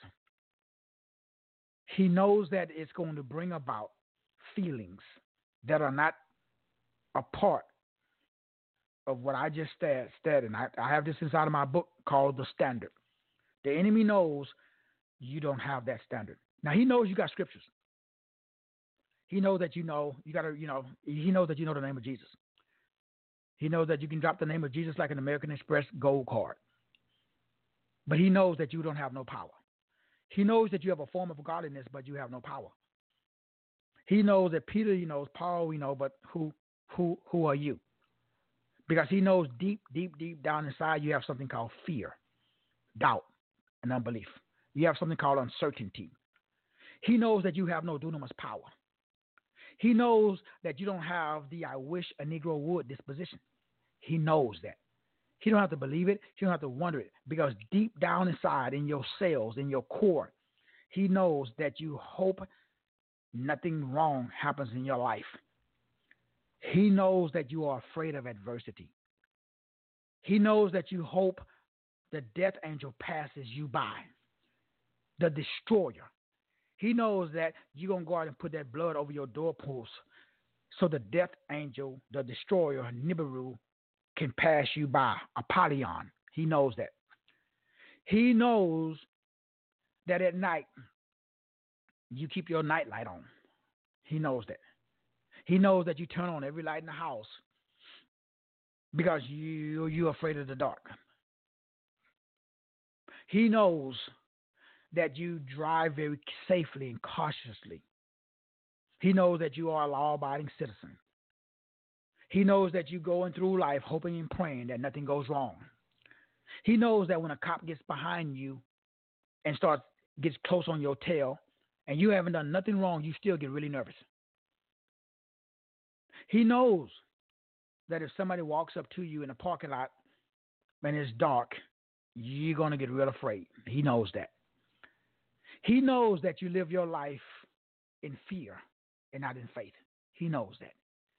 [SPEAKER 5] He knows that it's going to bring about feelings that are not a part of what I just said. And I have this inside of my book called The Standard. The enemy knows you don't have that standard. Now, he knows you got scriptures. He knows that he knows that you know the name of Jesus. He knows that you can drop the name of Jesus like an American Express gold card. But he knows that you don't have no power. He knows that you have a form of godliness, but you have no power. He knows that Peter, he knows Paul, we know, but who are you? Because he knows deep, deep, deep down inside you have something called fear, doubt, and unbelief. You have something called uncertainty. He knows that you have no dunamis power. He knows that you don't have the I wish a Negro would disposition. He knows that. He don't have to believe it. He don't have to wonder it. Because deep down inside, in your cells, in your core, he knows that you hope nothing wrong happens in your life. He knows that you are afraid of adversity. He knows that you hope the death angel passes you by, the destroyer. He knows that you're going to go out and put that blood over your doorpost so the death angel, the destroyer, Nibiru, can pass you by, Apollyon. He knows that. He knows that at night you keep your night light on. He knows that. He knows that you turn on every light in the house because you're afraid of the dark. He knows that you drive very safely and cautiously. He knows that you are a law-abiding citizen. He knows that you're going through life hoping and praying that nothing goes wrong. He knows that when a cop gets behind you and gets close on your tail and you haven't done nothing wrong, you still get really nervous. He knows that if somebody walks up to you in a parking lot and it's dark, you're going to get real afraid. He knows that. He knows that you live your life in fear and not in faith. He knows that.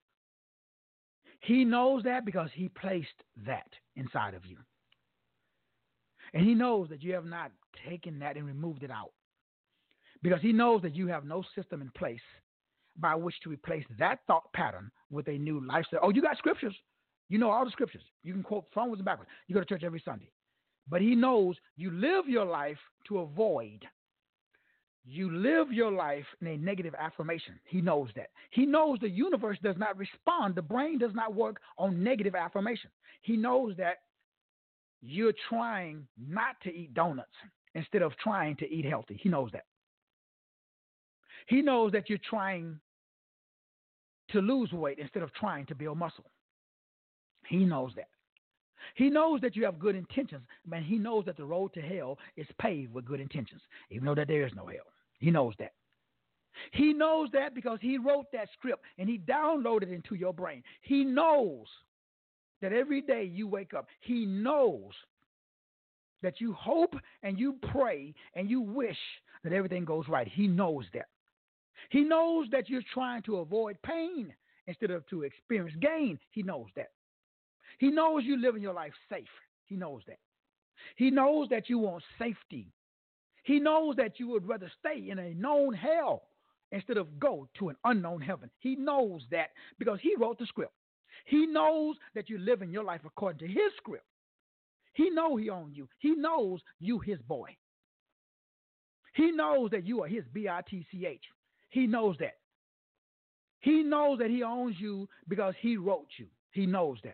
[SPEAKER 5] He knows that because he placed that inside of you. And he knows that you have not taken that and removed it out. Because he knows that you have no system in place by which to replace that thought pattern with a new lifestyle. Oh, you got scriptures. You know all the scriptures. You can quote frontwards and backwards. You go to church every Sunday. But he knows you live your life to avoid. You live your life in a negative affirmation. He knows that. He knows the universe does not respond. The brain does not work on negative affirmation. He knows that you're trying not to eat donuts instead of trying to eat healthy. He knows that. He knows that you're trying to lose weight instead of trying to build muscle. He knows that. He knows that you have good intentions, but he knows that the road to hell is paved with good intentions, even though that there is no hell. He knows that. He knows that because he wrote that script and he downloaded it into your brain. He knows that every day you wake up, he knows that you hope and you pray and you wish that everything goes right. He knows that. He knows that you're trying to avoid pain instead of to experience gain. He knows that. He knows you're living your life safe. He knows that. He knows that you want safety. He knows that you would rather stay in a known hell instead of go to an unknown heaven. He knows that because he wrote the script. He knows that you're living your life according to his script. He knows he owns you. He knows you his boy. He knows that you are his B-I-T-C-H. He knows that. He knows that he owns you because he wrote you. He knows that.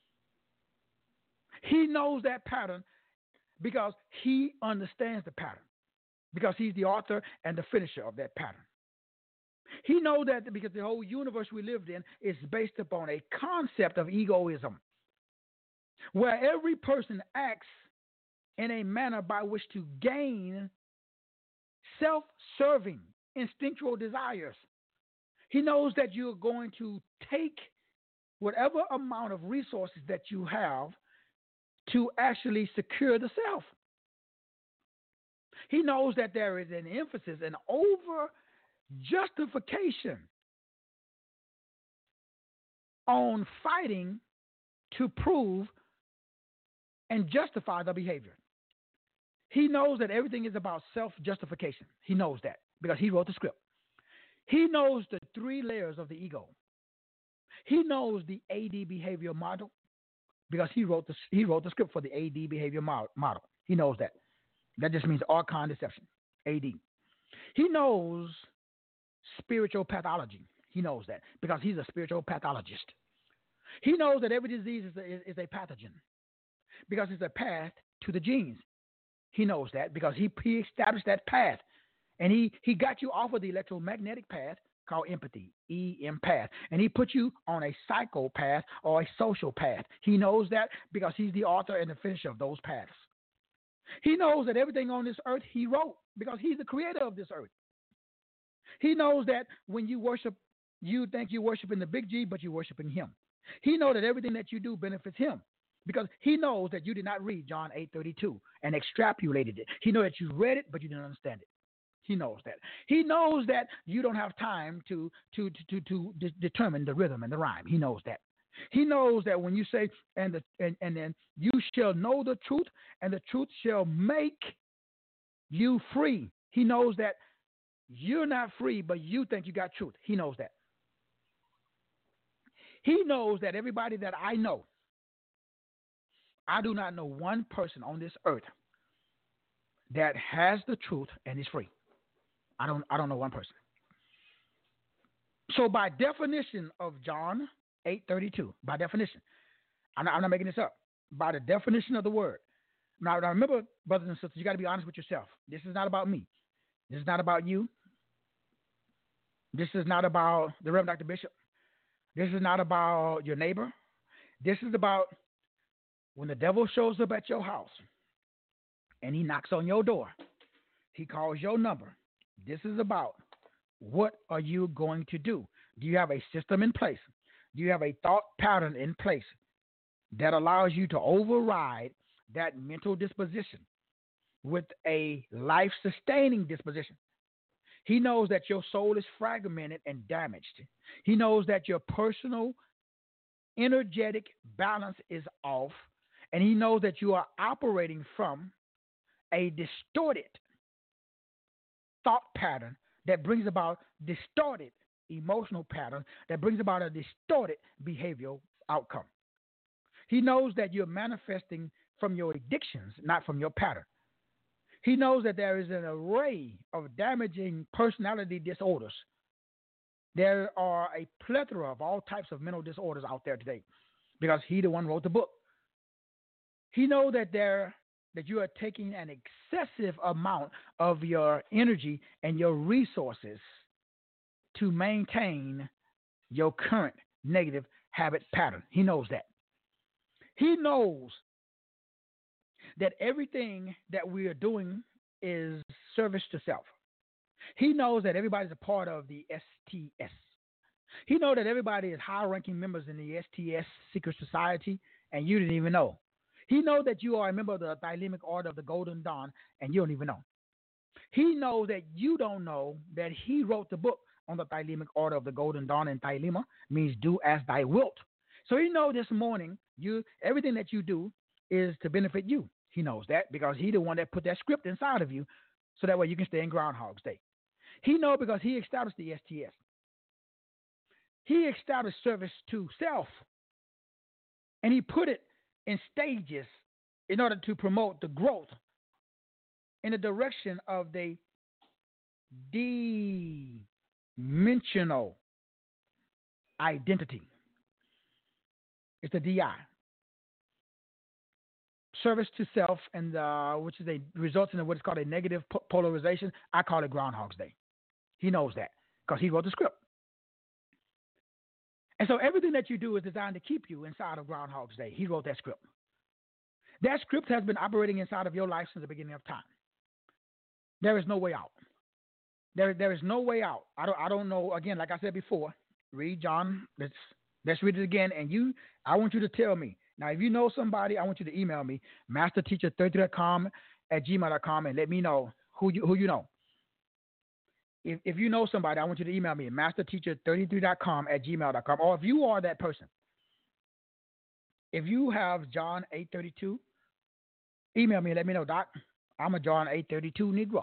[SPEAKER 5] He knows that pattern because he understands the pattern, because he's the author and the finisher of that pattern. He knows that because the whole universe we lived in is based upon a concept of egoism, where every person acts in a manner by which to gain self-serving, instinctual desires. He knows that you're going to take whatever amount of resources that you have to actually secure the self. He knows that there is an emphasis, an over justification on fighting to prove and justify the behavior. He knows that everything is about self-justification. He knows that because he wrote the script. He knows the 3 layers of the ego. He knows the AD behavior model because he wrote the script for the AD behavior model. He knows that. That just means archon deception, AD. He knows spiritual pathology. He knows that because he's a spiritual pathologist. He knows that every disease is a pathogen because it's a path to the genes. He knows that because he established that path. And he got you off of the electromagnetic path called empathy, empath. And he put you on a psychopath or a social path. He knows that because he's the author and the finisher of those paths. He knows that everything on this earth he wrote because he's the creator of this earth. He knows that when you worship, you think you're worshiping the big G, but you're worshiping him. He knows that everything that you do benefits him because he knows that you did not read John 8:32 and extrapolated it. He knows that you read it, but you didn't understand it. He knows that. He knows that you don't have time to determine the rhythm and the rhyme. He knows that. He knows that when you say, and then you shall know the truth, and the truth shall make you free. He knows that you're not free, but you think you got truth. He knows that. He knows that everybody that I know, I do not know one person on this earth that has the truth and is free. I don't know one person. So by definition of John 8:32, by definition, I'm not making this up. By the definition of the word. Now remember, brothers and sisters, you got to be honest with yourself. This is not about me. This is not about you. This is not about the Reverend Dr. Bishop. This is not about your neighbor. This is about when the devil shows up at your house and he knocks on your door. He calls your number. This is about what are you going to do? Do you have a system in place? Do you have a thought pattern in place that allows you to override that mental disposition with a life-sustaining disposition? He knows that your soul is fragmented and damaged. He knows that your personal energetic balance is off, and he knows that you are operating from a distorted thought pattern that brings about distorted emotional pattern that brings about a distorted behavioral outcome. He knows that you're manifesting from your addictions, not from your pattern. He knows that there is an array of damaging personality disorders. There are a plethora of all types of mental disorders out there today because he the one wrote the book. He knows that you are taking an excessive amount of your energy and your resources to maintain your current negative habit pattern. He knows that. He knows that everything that we are doing is service to self. He knows that everybody's a part of the STS. He knows that everybody is high-ranking members in the STS secret society, and you didn't even know. He knows that you are a member of the Thylemmic Order of the Golden Dawn, and you don't even know. He knows that you don't know that he wrote the book on the Thylemmic Order of the Golden Dawn, and Thylema means do as thy wilt. So he knows this morning everything that you do is to benefit you. He knows that because he's the one that put that script inside of you so that way you can stay in Groundhog's Day. He knows because he established the STS. He established service to self, and he put it in stages in order to promote the growth in the direction of the dimensional identity. It's the DI. Service to self, and which results in what is called a negative polarization. I call it Groundhog's Day. He knows that because he wrote the script. And so everything that you do is designed to keep you inside of Groundhog's Day. He wrote that script. That script has been operating inside of your life since the beginning of time. There is no way out. There is no way out. I don't know. Again, like I said before, read John. Let's read it again. And I want you to tell me. Now, if you know somebody, I want you to email me, masterteacher33.com@gmail.com, and let me know who you know. If you know somebody, I want you to email me, masterteacher33.com@gmail.com. Or if you are that person, If you have John 8:32, email me and let me know, Doc. I'm a John 8:32 Negro.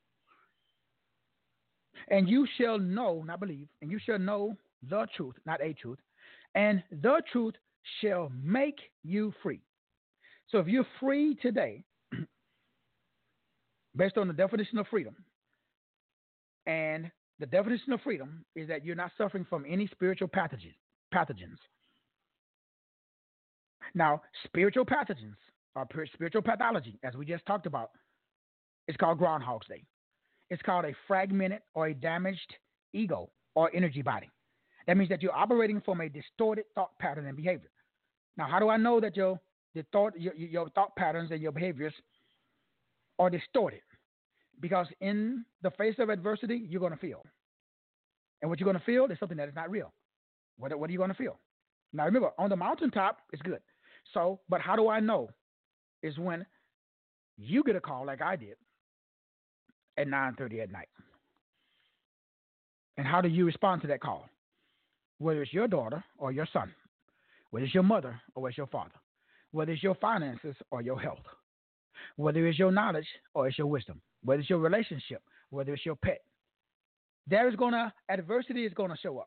[SPEAKER 5] And you shall know, not believe, and you shall know the truth, not a truth, and the truth shall make you free. So if you're free today, based on the definition of freedom, and the definition of freedom is that you're not suffering from any spiritual pathogens. Now, spiritual pathogens or spiritual pathology, as we just talked about, is called Groundhog's Day. It's called a fragmented or a damaged ego or energy body. That means that you're operating from a distorted thought pattern and behavior. Now, how do I know that your thought patterns and your behaviors are distorted? Because in the face of adversity, you're going to feel. And what you're going to feel is something that is not real. What are you going to feel? Now, remember, on the mountaintop, it's good. So, but how do I know? Is when you get a call like I did at 9:30 at night. And how do you respond to that call? Whether it's your daughter or your son, whether it's your mother or it's your father, whether it's your finances or your health, whether it's your knowledge or it's your wisdom, whether it's your relationship, whether it's your pet, adversity is going to show up.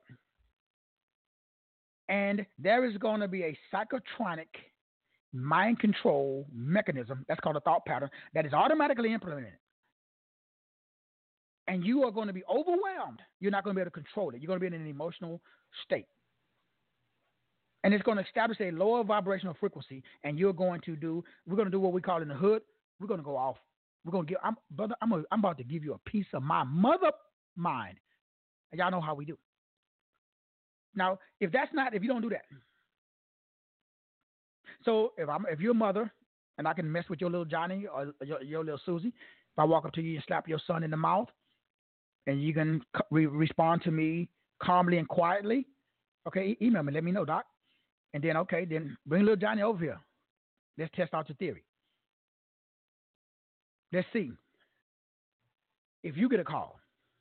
[SPEAKER 5] And there is going to be a psychotronic mind control mechanism, that's called a thought pattern, that is automatically implemented. And you are going to be overwhelmed. You're not going to be able to control it. You're going to be in an emotional state. And it's going to establish a lower vibrational frequency, and we're going to do what we call in the hood, we're going to go off. I'm about to give you a piece of my mother mind. And y'all know how we do. Now, if you don't do that. So if you're a mother and I can mess with your little Johnny or your little Susie, if I walk up to you and slap your son in the mouth and you can respond to me calmly and quietly, okay, email me, let me know, Doc. And then, okay, then bring little Johnny over here. Let's test out your theory. Let's see. If you get a call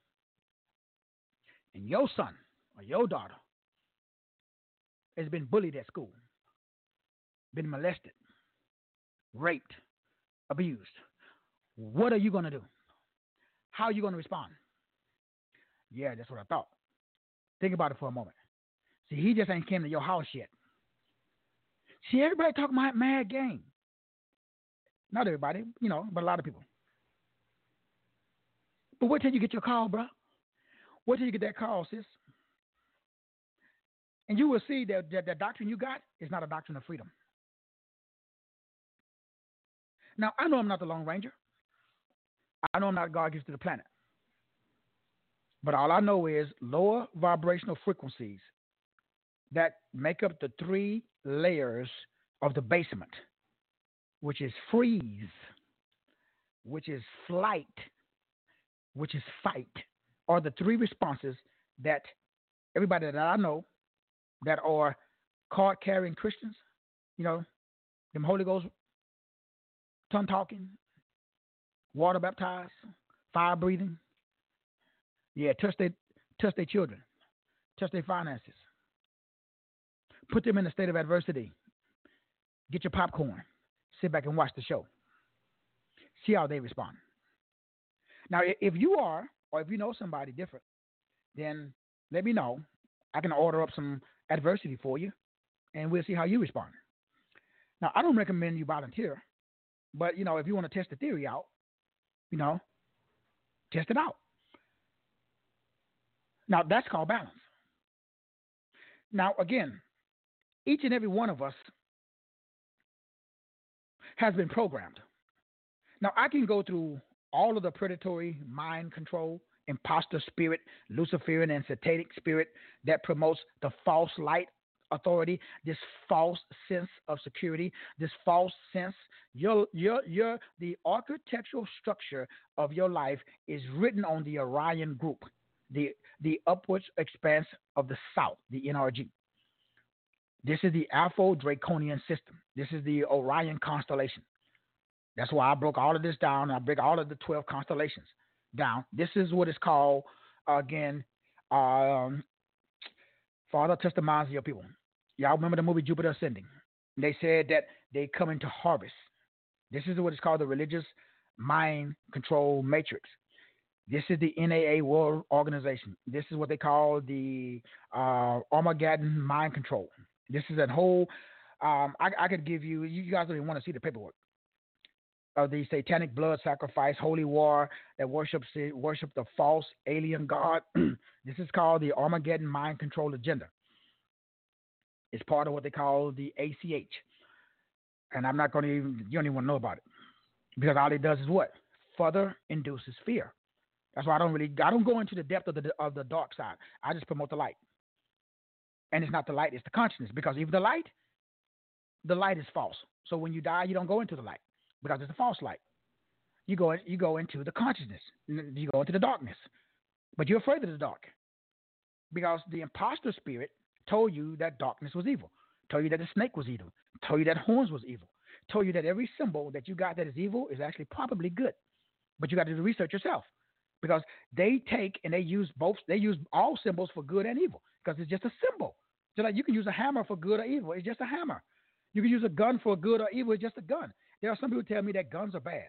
[SPEAKER 5] and your son or your daughter has been bullied at school, been molested, raped, abused, what are you going to do? How are you going to respond? Yeah, that's what I thought. Think about it for a moment. See, he just ain't came to your house yet. See, everybody talking about mad game. Not everybody, but a lot of people. But wait till you get your call, bro. Wait till you get that call, sis. And you will see that the doctrine you got is not a doctrine of freedom. Now, I know I'm not the Lone Ranger. I know I'm not God gives to the planet. But all I know is lower vibrational frequencies that make up the three layers of the basement, which is freeze, which is flight, which is fight, are the three responses that everybody that I know that are card-carrying Christians, them Holy Ghost, tongue-talking, water-baptized, fire-breathing, touch their children, touch their finances, put them in a state of adversity, get your popcorn, sit back and watch the show, see how they respond. Now, if you are, or if you know somebody different, then let me know. I can order up some adversity for you, and we'll see how you respond. Now, I don't recommend you volunteer, but, if you want to test the theory out, test it out. Now, that's called balance. Now, again, each and every one of us has been programmed. Now, I can go through all of the predatory mind control, imposter spirit, Luciferian and satanic spirit that promotes the false light authority, this false sense of security, this false sense. The architectural structure of your life is written on the Orion group, the upwards expanse of the South, the NRG. This is the Alpha-Draconian system. This is the Orion constellation. That's why I broke all of this down. I break all of the 12 constellations down. This is what is called, again, Father, touch the minds of your people. Y'all remember the movie Jupiter Ascending? They said that they come into harvest. This is what is called the religious mind control matrix. This is the NAA World Organization. This is what they call the Armageddon mind control. This is a whole. I could give you. You guys don't even want to see the paperwork of the satanic blood sacrifice, holy war that worship the false alien god. This is called the Armageddon mind control agenda. It's part of what they call the ACH. And I'm not going to even, you don't even want to know about it. Because all it does is what? Further induces fear. That's why I don't go into the depth of the dark side. I just promote the light. And it's not the light, it's the consciousness. Because even the light is false. So when you die, you don't go into the light because it's a false light. You go into the consciousness. You go into the darkness. But you're afraid of the dark. Because the imposter spirit told you that darkness was evil. Told you that the snake was evil. Told you that horns was evil. Told you that every symbol that you got that is evil is actually probably good. But you got to do the research yourself. Because they take and they use all symbols for good and evil. Because it's just a symbol. Just like you can use a hammer for good or evil. It's just a hammer. You can use a gun for good or evil. It's just a gun. There are some people who tell me that guns are bad.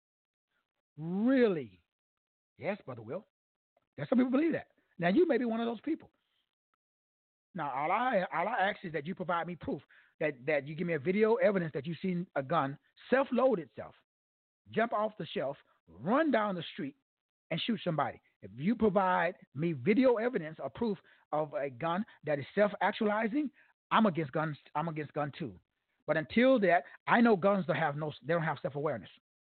[SPEAKER 5] Really? Yes, Brother Will. There's some people who believe that. Now, you may be one of those people. Now, all I ask is that you provide me proof that you give me a video evidence that you've seen a gun self-load itself, jump off the shelf, run down the street, and shoot somebody. If you provide me video evidence or proof of a gun that is self-actualizing, I'm against guns. I'm against gun too. But until that, I know guns don't have self-awareness.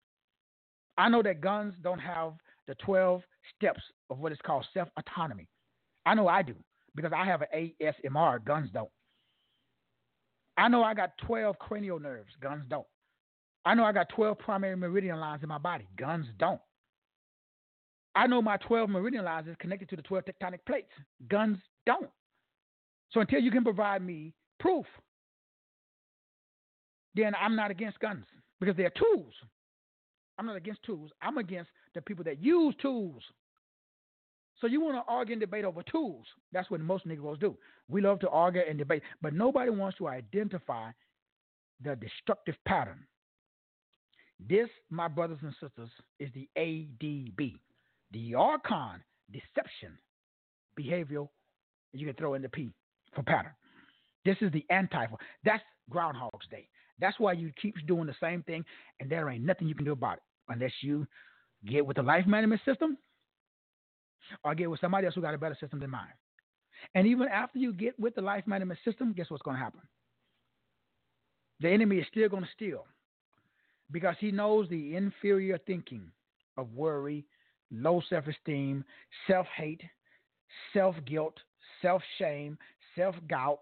[SPEAKER 5] I know that guns don't have the 12 steps of what is called self-autonomy. I know I do because I have an ASMR. Guns don't. I know I got 12 cranial nerves. Guns don't. I know I got 12 primary meridian lines in my body. Guns don't. I know my 12 meridian lines is connected to the 12 tectonic plates. Guns don't. So until you can provide me proof, then I'm not against guns because they're tools. I'm not against tools. I'm against the people that use tools. So you want to argue and debate over tools. That's what most Negroes do. We love to argue and debate, but nobody wants to identify the destructive pattern. This, my brothers and sisters, is the ADB, the Archon Deception Behavioral. You can throw in the P for pattern. This is the anti-for. That's Groundhog's Day. That's why you keep doing the same thing, and there ain't nothing you can do about it unless you get with the life management system or get with somebody else who got a better system than mine. And even after you get with the life management system, guess what's going to happen? The enemy is still going to steal because he knows the inferior thinking of worry, low self-esteem, self-hate, self-guilt, self-shame, self-doubt,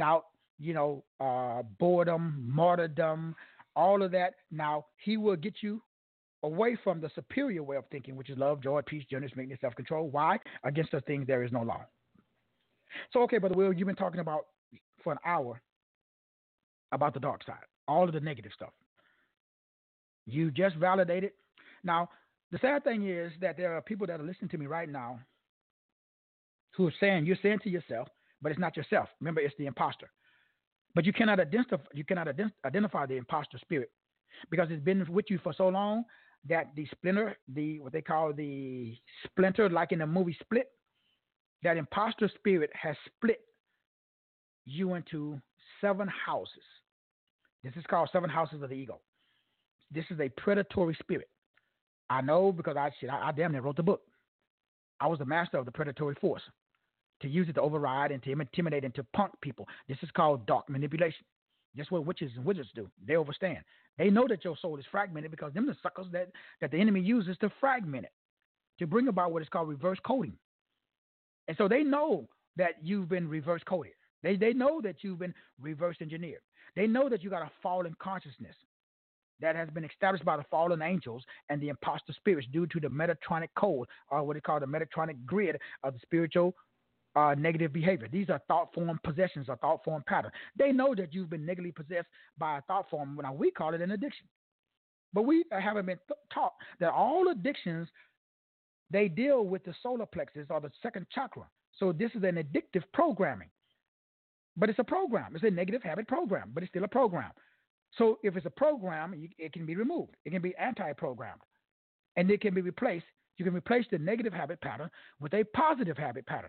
[SPEAKER 5] boredom, martyrdom, all of that. Now, he will get you away from the superior way of thinking, which is love, joy, peace, gentleness, meekness, self-control. Why? Against the things there is no law. So, okay, Brother Will, you've been talking about for an hour about the dark side, all of the negative stuff. You just validated. Now, the sad thing is that there are people that are listening to me right now who are saying, you're saying to yourself, but it's not yourself. Remember, it's the imposter. But you cannot identify the imposter spirit because it's been with you for so long that what they call the splinter, like in the movie Split, that imposter spirit has split you into 7 houses. This is called 7 houses of the ego. This is a predatory spirit. I know because I damn near wrote the book. I was the master of the predatory force, to use it to override and to intimidate and to punk people. This is called dark manipulation. Just what witches and wizards do. They overstand. They know that your soul is fragmented because them the suckers that the enemy uses to fragment it, to bring about what is called reverse coding. And so they know that you've been reverse coded. They know that you've been reverse engineered. They know that you got a fallen consciousness that has been established by the fallen angels and the imposter spirits due to the Metatronic code, or what they call the Metatronic grid of the spiritual negative behavior. These are thought form possessions or thought form patterns. They know that you've been negatively possessed by a thought form. Now, we call it an addiction. But we haven't been taught that all addictions, they deal with the solar plexus or the second chakra. So this is an addictive programming. But it's a program. It's a negative habit program, but it's still a program. So if it's a program, it can be removed. It can be anti-programmed, and it can be replaced. You can replace the negative habit pattern with a positive habit pattern.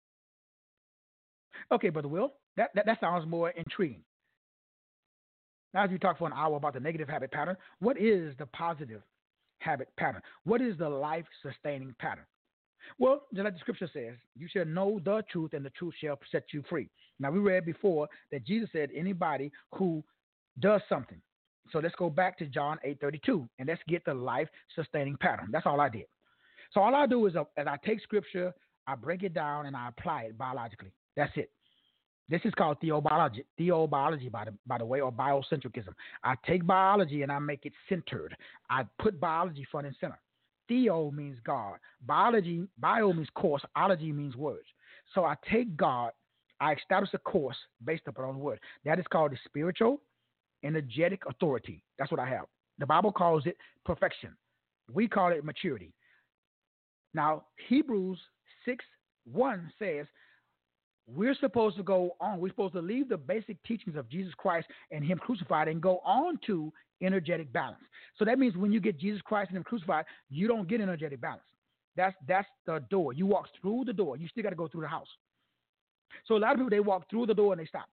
[SPEAKER 5] Okay, Brother Will, that sounds more intriguing. Now, as we talk for an hour about the negative habit pattern, what is the positive habit pattern? What is the life-sustaining pattern? Well, just like the scripture says, you shall know the truth, and the truth shall set you free. Now, we read before that Jesus said anybody who does something. So let's go back to John 8:32, and let's get the life-sustaining pattern. That's all I did. So all I do is, as I take scripture, I break it down, and I apply it biologically. That's it. This is called theobiology, by the way, or biocentricism. I take biology and I make it centered. I put biology front and center. Theo means God. Bio means course. Ology means words. So I take God, I establish a course based upon the word. That is called the spiritual, energetic authority. That's what I have. The Bible calls it perfection. We call it maturity. Now, Hebrews 6:1 says, we're supposed to go on. We're supposed to leave the basic teachings of Jesus Christ and Him crucified and go on to energetic balance. So that means when you get Jesus Christ and Him crucified, you don't get energetic balance. That's the door. You walk through the door. You still got to go through the house. So a lot of people, they walk through the door and they stop.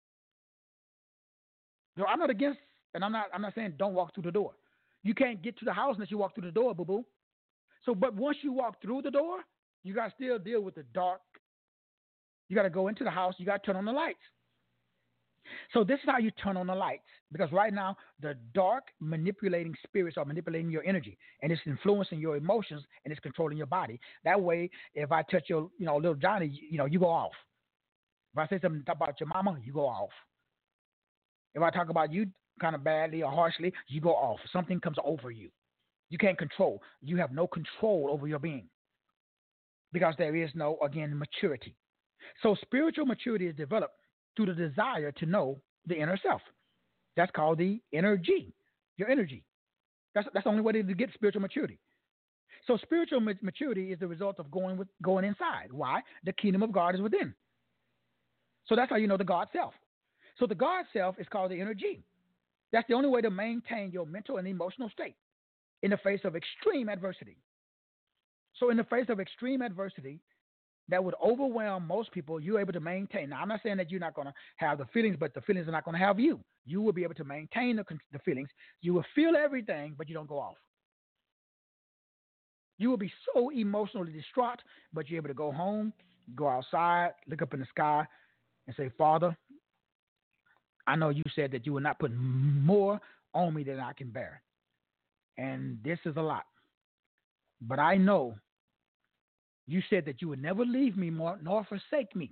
[SPEAKER 5] No, I'm not against, and I'm not saying don't walk through the door. You can't get to the house unless you walk through the door, boo-boo. So, but once you walk through the door, you got to still deal with the dark. You got to go into the house. You got to turn on the lights. So this is how you turn on the lights, because right now the dark manipulating spirits are manipulating your energy, and it's influencing your emotions, and it's controlling your body. That way, if I touch your, little Johnny, you go off. If I say something about your mama, you go off. If I talk about you kind of badly or harshly, you go off. Something comes over you. You can't control. You have no control over your being, because there is no, again, maturity. So spiritual maturity is developed through the desire to know the inner self. That's called the energy, your energy. That's the only way to get spiritual maturity. So spiritual maturity is the result of going inside. Why? The kingdom of God is within. So that's how you know the God self. So the God self is called the energy. That's the only way to maintain your mental and emotional state in the face of extreme adversity. So in the face of extreme adversity that would overwhelm most people, you're able to maintain. Now, I'm not saying that you're not going to have the feelings, but the feelings are not going to have you. You will be able to maintain the feelings. You will feel everything, but you don't go off. You will be so emotionally distraught, but you're able to go home, go outside, look up in the sky, and say, Father, I know you said that you will not put more on me than I can bear. And this is a lot. But I know you said that you would never leave me nor forsake me.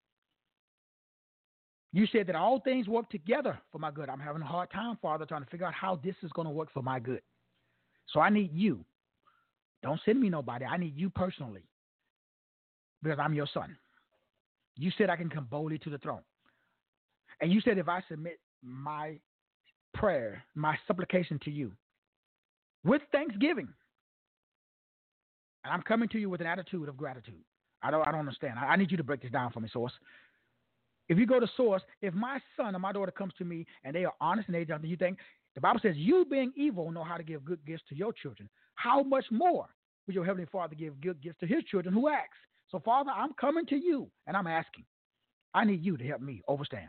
[SPEAKER 5] You said that all things work together for my good. I'm having a hard time, Father, trying to figure out how this is going to work for my good. So I need you. Don't send me nobody. I need you personally, because I'm your son. You said I can come boldly to the throne. And you said if I submit my prayer, my supplication to you with thanksgiving, and I'm coming to you with an attitude of gratitude. I don't understand. I need you to break this down for me, Source. If you go to Source, if my son or my daughter comes to me and they are honest and they do, you think the Bible says you being evil know how to give good gifts to your children. How much more will your Heavenly Father give good gifts to His children who ask? So, Father, I'm coming to you and I'm asking. I need you to help me overstand.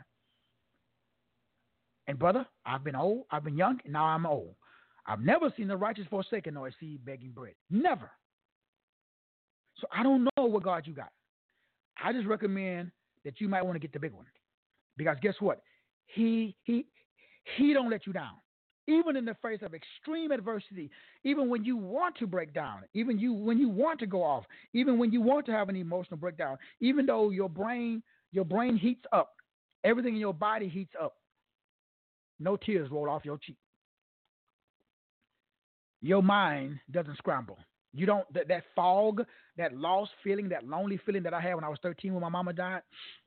[SPEAKER 5] And brother, I've been old, I've been young, and now I'm old. I've never seen the righteous forsaken nor a seed begging bread. Never. So I don't know what God you got. I just recommend that you might want to get the big one, because guess what? He don't let you down. Even in the face of extreme adversity, even when you want to break down, even when you want to go off, even when you want to have an emotional breakdown, even though your brain heats up, everything in your body heats up, no tears roll off your cheek. Your mind doesn't scramble. You don't, that fog, that lost feeling, that lonely feeling that I had when I was 13 when my mama died,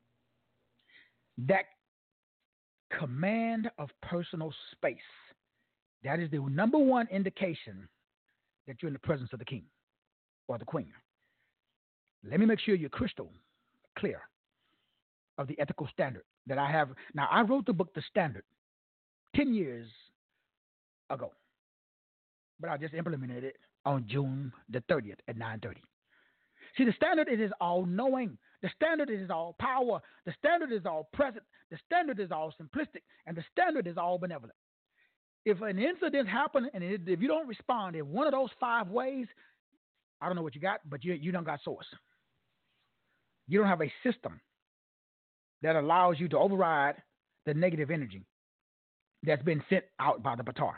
[SPEAKER 5] that command of personal space, that is the number one indication that you're in the presence of the king or the queen. Let me make sure you're crystal clear of the ethical standard that I have. Now, I wrote the book, The Standard, 10 years ago, but I just implemented it on June the 30th at 9:30. See, the standard is all knowing. The standard is all power. The standard is all present. The standard is all simplistic. And the standard is all benevolent. If an incident happens and if you don't respond in one of those 5 ways, I don't know what you got, but you don't got source. You don't have a system that allows you to override the negative energy that's been sent out by the Batar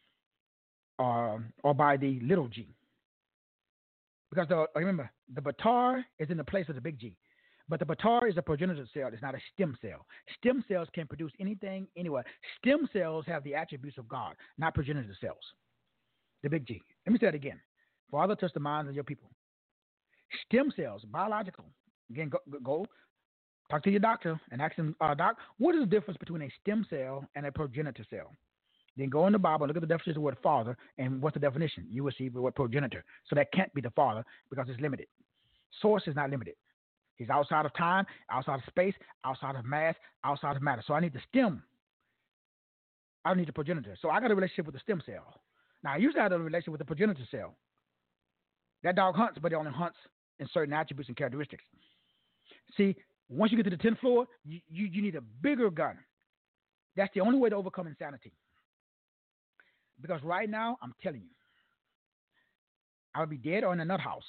[SPEAKER 5] or by the little g. Because remember, the Batar is in the place of the big G. But the Batar is a progenitor cell. It's not a stem cell. Stem cells can produce anything, anywhere. Stem cells have the attributes of God, not progenitor cells. The big G. Let me say that again. Father, touch the minds of your people. Stem cells, biological. Again, go talk to your doctor and ask him, Doc, what is the difference between a stem cell and a progenitor cell? Then go in the Bible and look at the definition of the word father, and what's the definition? You will see the word progenitor. So that can't be the father because it's limited. Source is not limited. He's outside of time, outside of space, outside of mass, outside of matter. So I need the stem. I need the progenitor. So I got a relationship with the stem cell. Now, I used to have a relationship with the progenitor cell. That dog hunts, but it only hunts in certain attributes and characteristics. See, once you get to the 10th floor, you need a bigger gun. That's the only way to overcome insanity. Because right now, I'm telling you, I would be dead or in a nut house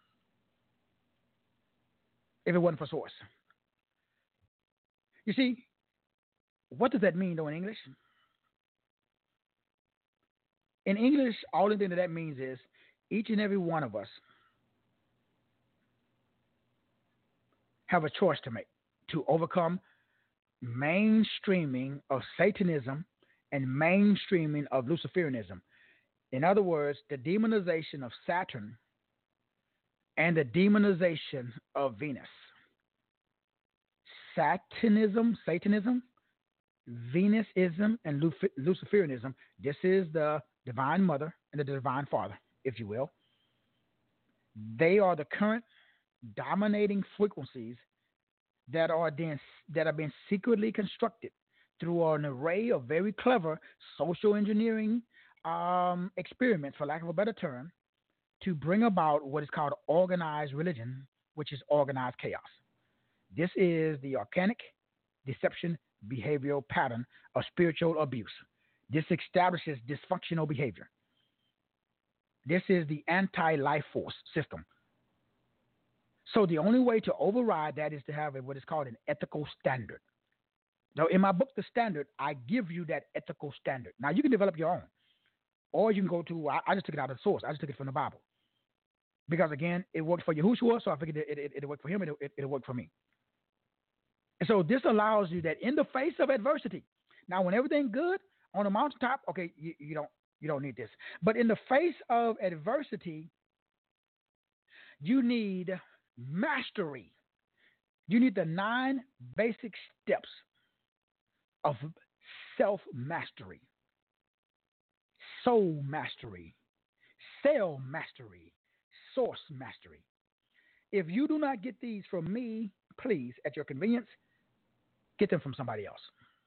[SPEAKER 5] if it wasn't for source. You see, what does that mean, though, in English? In English, all the thing that means is each and every one of us have a choice to make to overcome mainstreaming of Satanism and mainstreaming of Luciferianism. In other words, the demonization of Saturn and the demonization of Venus. Satanism, Venusism, and Luciferianism. This is the divine mother and the divine father, if you will. They are the current dominating frequencies that are being secretly constructed through an array of very clever social engineering experiments, for lack of a better term, to bring about what is called organized religion, which is organized chaos. This is the organic deception behavioral pattern of spiritual abuse. This establishes dysfunctional behavior. This is the anti-life force system. So the only way to override that is to have what is called an ethical standard. Now, in my book, The Standard, I give you that ethical standard. Now, you can develop your own. Or you can go to, I just took it out of the source. I just took it from the Bible. Because, again, it worked for Yahushua, so I figured it'll work for him, it'll work for me. And so this allows you that in the face of adversity, now when everything's good on the mountaintop, okay, you don't need this. But in the face of adversity, you need mastery. You need the 9 basic steps of self-mastery, soul mastery, cell mastery, source mastery. If you do not get these from me, please, at your convenience, get them from somebody else.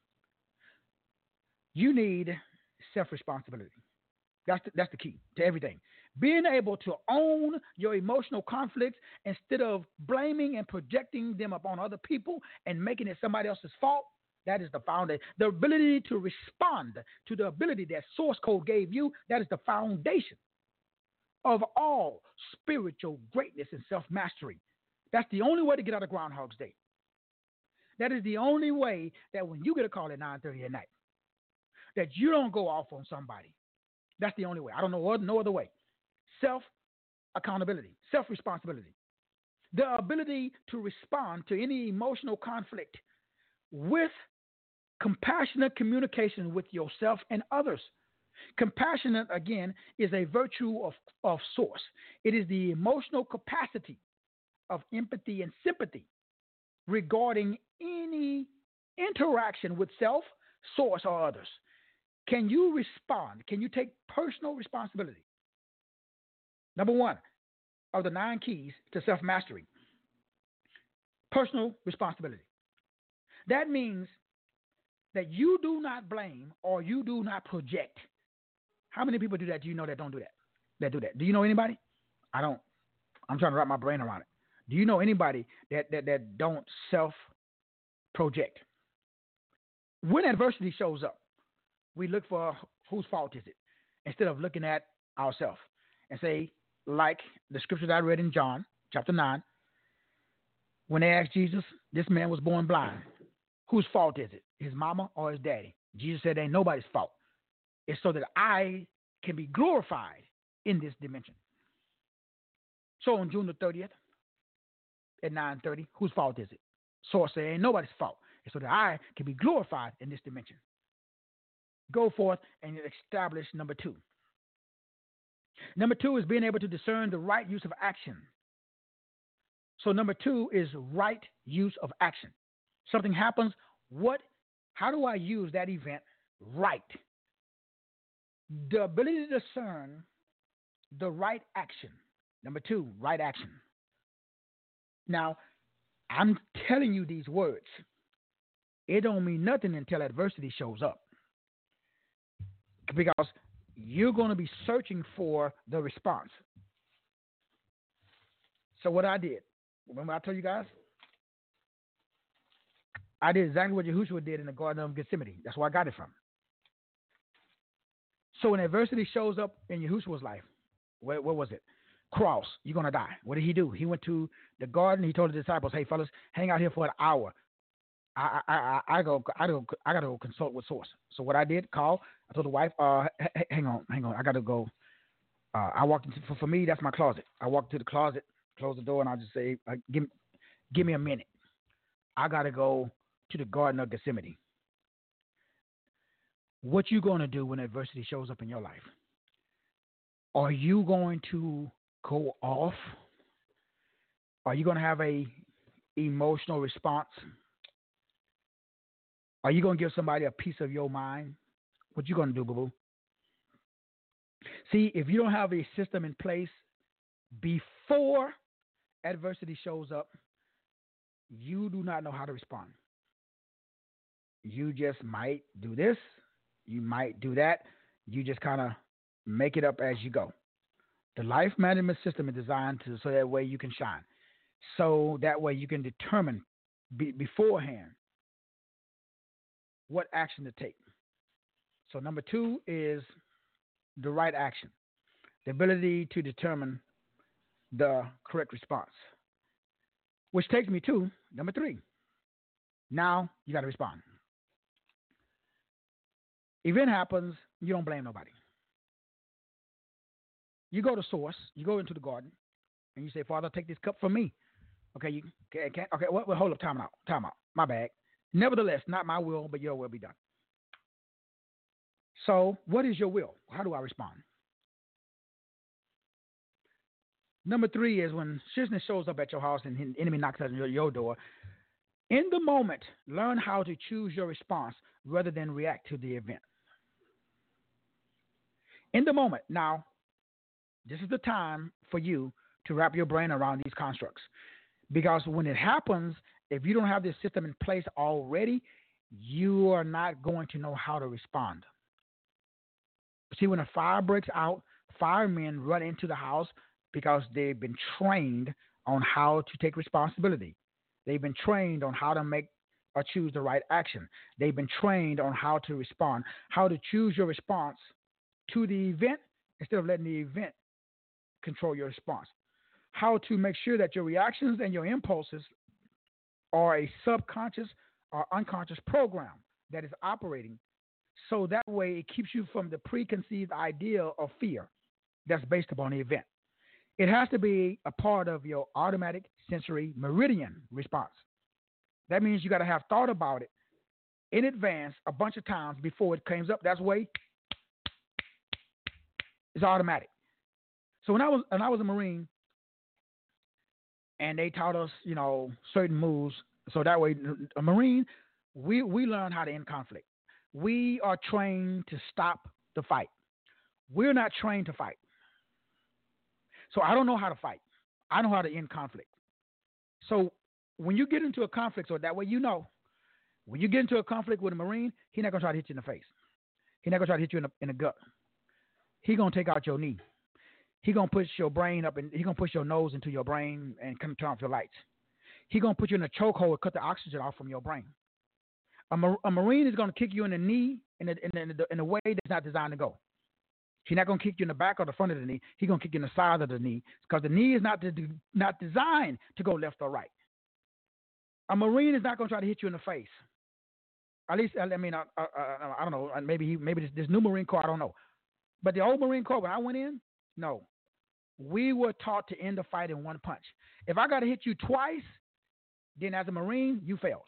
[SPEAKER 5] You need self-responsibility. That's the key to everything. Being able to own your emotional conflicts instead of blaming and projecting them upon other people and making it somebody else's fault, that is the foundation. The ability to respond to the ability that source code gave you, that is the foundation of all spiritual greatness and self-mastery. That's the only way to get out of Groundhog's Day. That is the only way that when you get a call at 9:30 at night, that you don't go off on somebody. That's the only way. I don't know no other way. Self-accountability, self-responsibility. The ability to respond to any emotional conflict with compassionate communication with yourself and others. Compassionate, again, is a virtue of source. It is the emotional capacity of empathy and sympathy regarding any interaction with self, source, or others. Can you respond? Can you take personal responsibility? Number 1 of the 9 keys to self-mastery, personal responsibility. That means that you do not blame or you do not project. How many people do that? Do you know that don't do that? That do that? Do you know anybody? I don't. I'm trying to wrap my brain around it. Do you know anybody that don't self-project? When adversity shows up, we look for whose fault is it instead of looking at ourselves and say, like the scriptures I read in John chapter 9, when they asked Jesus, this man was born blind. Whose fault is it? His mama or his daddy? Jesus said, ain't nobody's fault. It's so that I can be glorified in this dimension. So on June the 30th at 9:30, whose fault is it? Source said, ain't nobody's fault. It's so that I can be glorified in this dimension. Go forth and establish number 2. Number 2 is being able to discern the right use of action. So number 2 is right use of action. Something happens, how do I use that event right? The ability to discern the right action. Number 2, right action. Now, I'm telling you these words. It don't mean nothing until adversity shows up. Because you're going to be searching for the response. So what I did, remember I told you guys? I did exactly what Yahushua did in the Garden of Gethsemane. That's where I got it from. So when adversity shows up in Yahushua's life, what was it? Cross, you're going to die. What did he do? He went to the garden. He told the disciples, hey, fellas, hang out here for an hour. I got to go consult with Source. So what I did, I told the wife, hang on. I got to go. I walked into, for me, that's my closet. I walked to the closet, closed the door, and I just say, give me a minute. I got to go to the Garden of Gethsemane. What you going to do when adversity shows up in your life? Are you going to go off? Are you going to have a emotional response? Are you going to give somebody a piece of your mind? What you going to do, boo-boo? See, if you don't have a system in place before adversity shows up, you do not know how to respond. You just might do this. You might do that. You just kind of make it up as you go. The life management system is designed so that way you can shine. So that way you can determine beforehand what action to take. So number 2 is the right action, the ability to determine the correct response, which takes me to number 3. Now you got to respond. Event happens, you don't blame nobody. You go to Source, you go into the garden, and you say, Father, take this cup from me. Okay, well, hold up, time out, my bad. Nevertheless, not my will, but your will be done. So, what is your will? How do I respond? Number 3 is when sickness shows up at your house and the enemy knocks at your door. In the moment, learn how to choose your response rather than react to the event. In the moment. Now, this is the time for you to wrap your brain around these constructs. Because when it happens, if you don't have this system in place already, you are not going to know how to respond. See, when a fire breaks out, firemen run into the house because they've been trained on how to take responsibility. They've been trained on how to make or choose the right action. They've been trained on how to respond, how to choose your response to the event instead of letting the event control your response. How to make sure that your reactions and your impulses are a subconscious or unconscious program that is operating, so that way it keeps you from the preconceived idea of fear that's based upon the event. It has to be a part of your automatic sensory meridian response. That means you got to have thought about it in advance a bunch of times before it comes up. That's way it's automatic. So when I was a Marine, and they taught us, certain moves. So that way, a Marine, we learn how to end conflict. We are trained to stop the fight. We're not trained to fight. So I don't know how to fight. I know how to end conflict. So when you get into a conflict, so that way When you get into a conflict with a Marine, he's not going to try to hit you in the face. He's not going to try to hit you in the gut. He's going to take out your knee. He's going to push your brain up, and he's going to push your nose into your brain and turn off your lights. He's going to put you in a chokehold and cut the oxygen off from your brain. A Marine is going to kick you in the knee in a way that's not designed to go. He's not going to kick you in the back or the front of the knee. He's going to kick you in the side of the knee because the knee is not designed to go left or right. A Marine is not going to try to hit you in the face. At least, I mean, I don't know. Maybe this new Marine Corps, I don't know. But the old Marine Corps, when I went in, no. We were taught to end the fight in one punch. If I got to hit you twice, then as a Marine, you failed.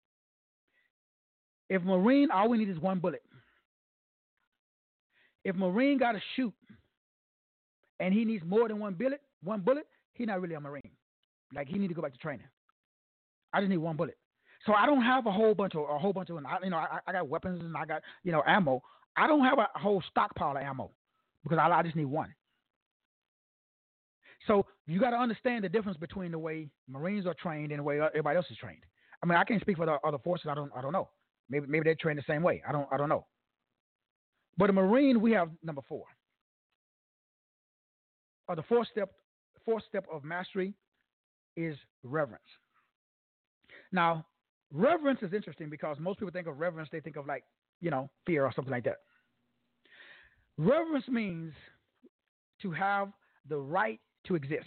[SPEAKER 5] If Marine, all we need is one bullet. If Marine got to shoot and he needs more than one bullet, he's not really a Marine. Like, he need to go back to training. I just need one bullet. So I don't have a whole bunch of I got weapons and I got, ammo. I don't have a whole stockpile of ammo because I just need one. So you got to understand the difference between the way Marines are trained and the way everybody else is trained. I mean, I can't speak for the other forces. I don't know. Maybe they're trained the same way. I don't know. But a Marine, we have number 4. The fourth step of mastery is reverence. Now, reverence is interesting because most people think of reverence, they think of like, fear or something like that. Reverence means to have the right to exist.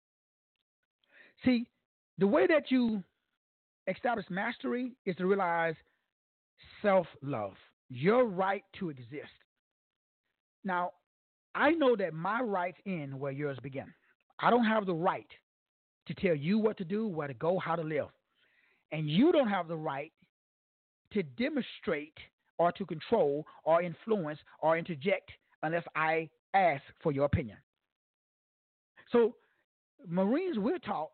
[SPEAKER 5] See, the way that you establish mastery is to realize self-love, your right to exist. Now, I know that my rights end where yours begin. I don't have the right to tell you what to do, where to go, how to live. And you don't have the right to demonstrate or to control or influence or interject unless I ask for your opinion. So, Marines, we're taught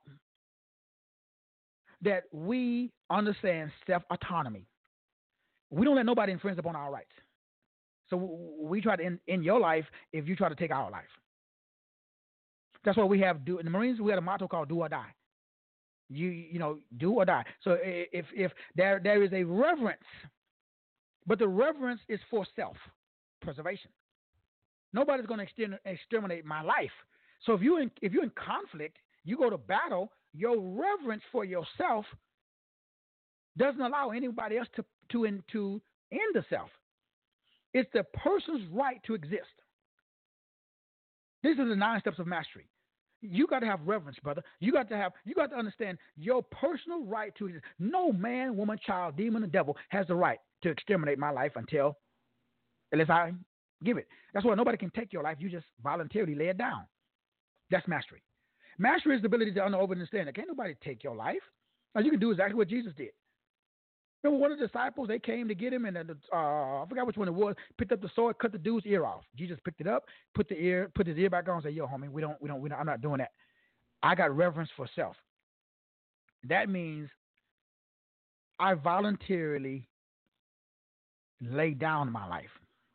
[SPEAKER 5] that we understand self-autonomy. We don't let nobody infringe upon our rights. So we try to end your life if you try to take our life. That's what we have in the Marines. We have a motto called "Do or Die." You do or die. So if there is a reverence, but the reverence is for self-preservation. Nobody's going to exterminate my life. So if you're in conflict, you go to battle. Your reverence for yourself doesn't allow anybody else to end the self. It's the person's right to exist. These are the 9 steps of mastery. You got to have reverence, brother. You got to understand your personal right to exist. No man, woman, child, demon, or devil has the right to exterminate my life unless I give it. That's why nobody can take your life. You just voluntarily lay it down. That's mastery. Mastery is the ability to understand that can't nobody take your life. Now you can do exactly what Jesus did. Remember one of the disciples, they came to get him, and I forgot which one it was, picked up the sword, cut the dude's ear off. Jesus picked it up, put his ear back on, and said, "Yo, homie, we don't, I'm not doing that. I got reverence for self." That means I voluntarily lay down my life.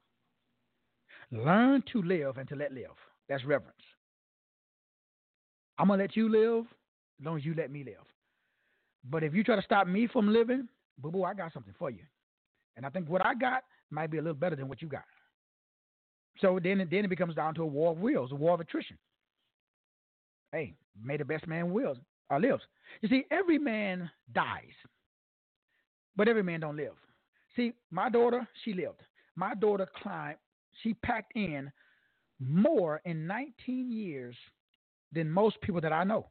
[SPEAKER 5] Learn to live and to let live. That's reverence. I'm going to let you live as long as you let me live. But if you try to stop me from living, boo-boo, I got something for you. And I think what I got might be a little better than what you got. So then it becomes down to a war of wills, a war of attrition. Hey, may the best man lives. You see, every man dies, but every man don't live. See, my daughter, she lived. My daughter climbed. She packed in more in 19 years than most people that I know.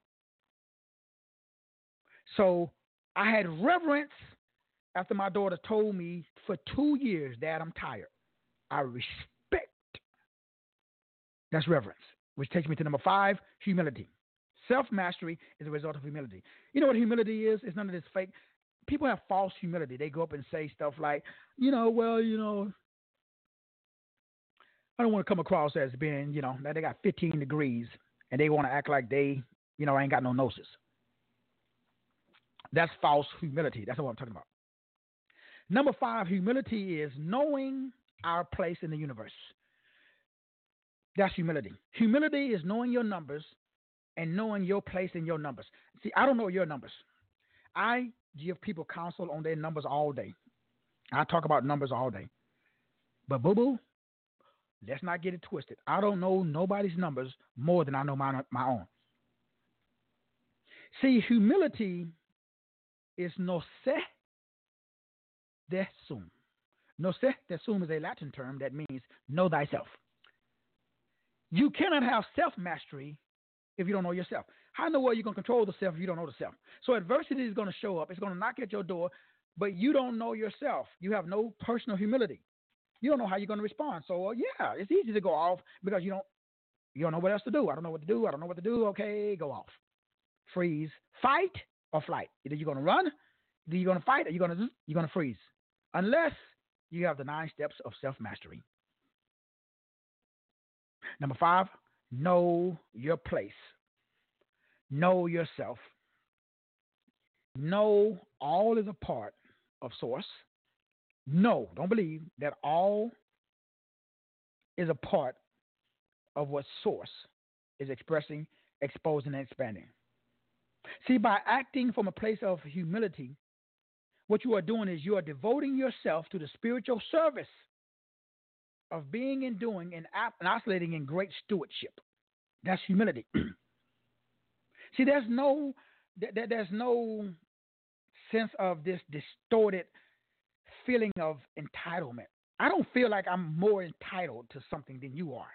[SPEAKER 5] So I had reverence after my daughter told me for 2 years, "Dad, I'm tired." I respect. That's reverence, which takes me to number 5, humility. Self-mastery is a result of humility. You know what humility is? It's none of this fake. People have false humility. They go up and say stuff like, I don't want to come across as being, that they got 15 degrees and they want to act like they, ain't got no gnosis. That's false humility. That's what I'm talking about. Number 5, humility is knowing our place in the universe. That's humility. Humility is knowing your numbers and knowing your place in your numbers. See, I don't know your numbers. I give people counsel on their numbers all day. I talk about numbers all day. But boo-boo, let's not get it twisted. I don't know nobody's numbers more than I know my own. See, humility is no se de sum. No se de sum is a Latin term that means know thyself. You cannot have self-mastery if you don't know yourself. How in the world are you going to control the self if you don't know the self? So adversity is going to show up. It's going to knock at your door, but you don't know yourself. You have no personal humility. You don't know how you're going to respond. So, yeah, it's easy to go off because you don't know what else to do. I don't know what to do. I don't know what to do. Okay, go off. Freeze. Fight or flight. Either you're going to run, either you're going to fight, or you're going to freeze. Unless you have the 9 steps of self-mastery. Number 5, know your place. Know yourself. Know all is a part of source. Know, don't believe, that all is a part of what source is expressing, exposing, and expanding. See, by acting from a place of humility, what you are doing is you are devoting yourself to the spiritual service of being and doing and oscillating in great stewardship. That's humility. See, there's no sense of this distorted feeling of entitlement. I don't feel like I'm more entitled to something than you are.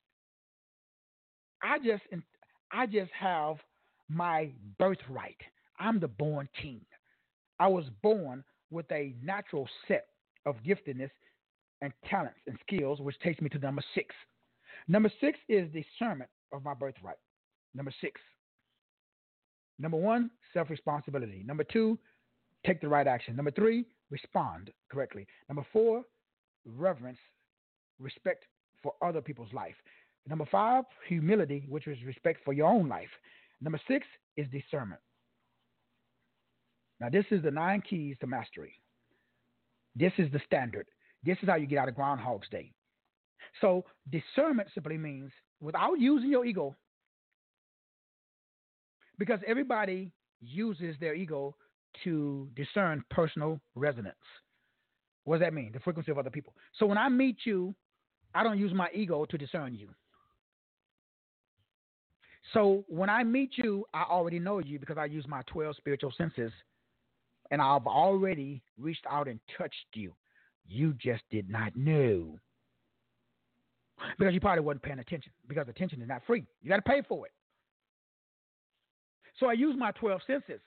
[SPEAKER 5] I just have my birthright. I'm the born king. I was born with a natural set of giftedness and talents and skills, which takes me to number 6. Number 6 is discernment of my birthright. Number 6. Number 1, self-responsibility. Number 2, take the right action. Number 3, respond correctly. Number 4, reverence, respect for other people's life. Number 5, humility, which is respect for your own life. Number 6 is discernment. Now, this is the 9 keys to mastery. This is the standard. This is how you get out of Groundhog's Day. So discernment simply means without using your ego, because everybody uses their ego to discern personal resonance. What does that mean? The frequency of other people. So when I meet you, I don't use my ego to discern you. So when I meet you, I already know you because I use my 12 spiritual senses, and I've already reached out and touched you. You just did not know. Because you probably wasn't paying attention, because attention is not free. You got to pay for it. So I use my 12 senses.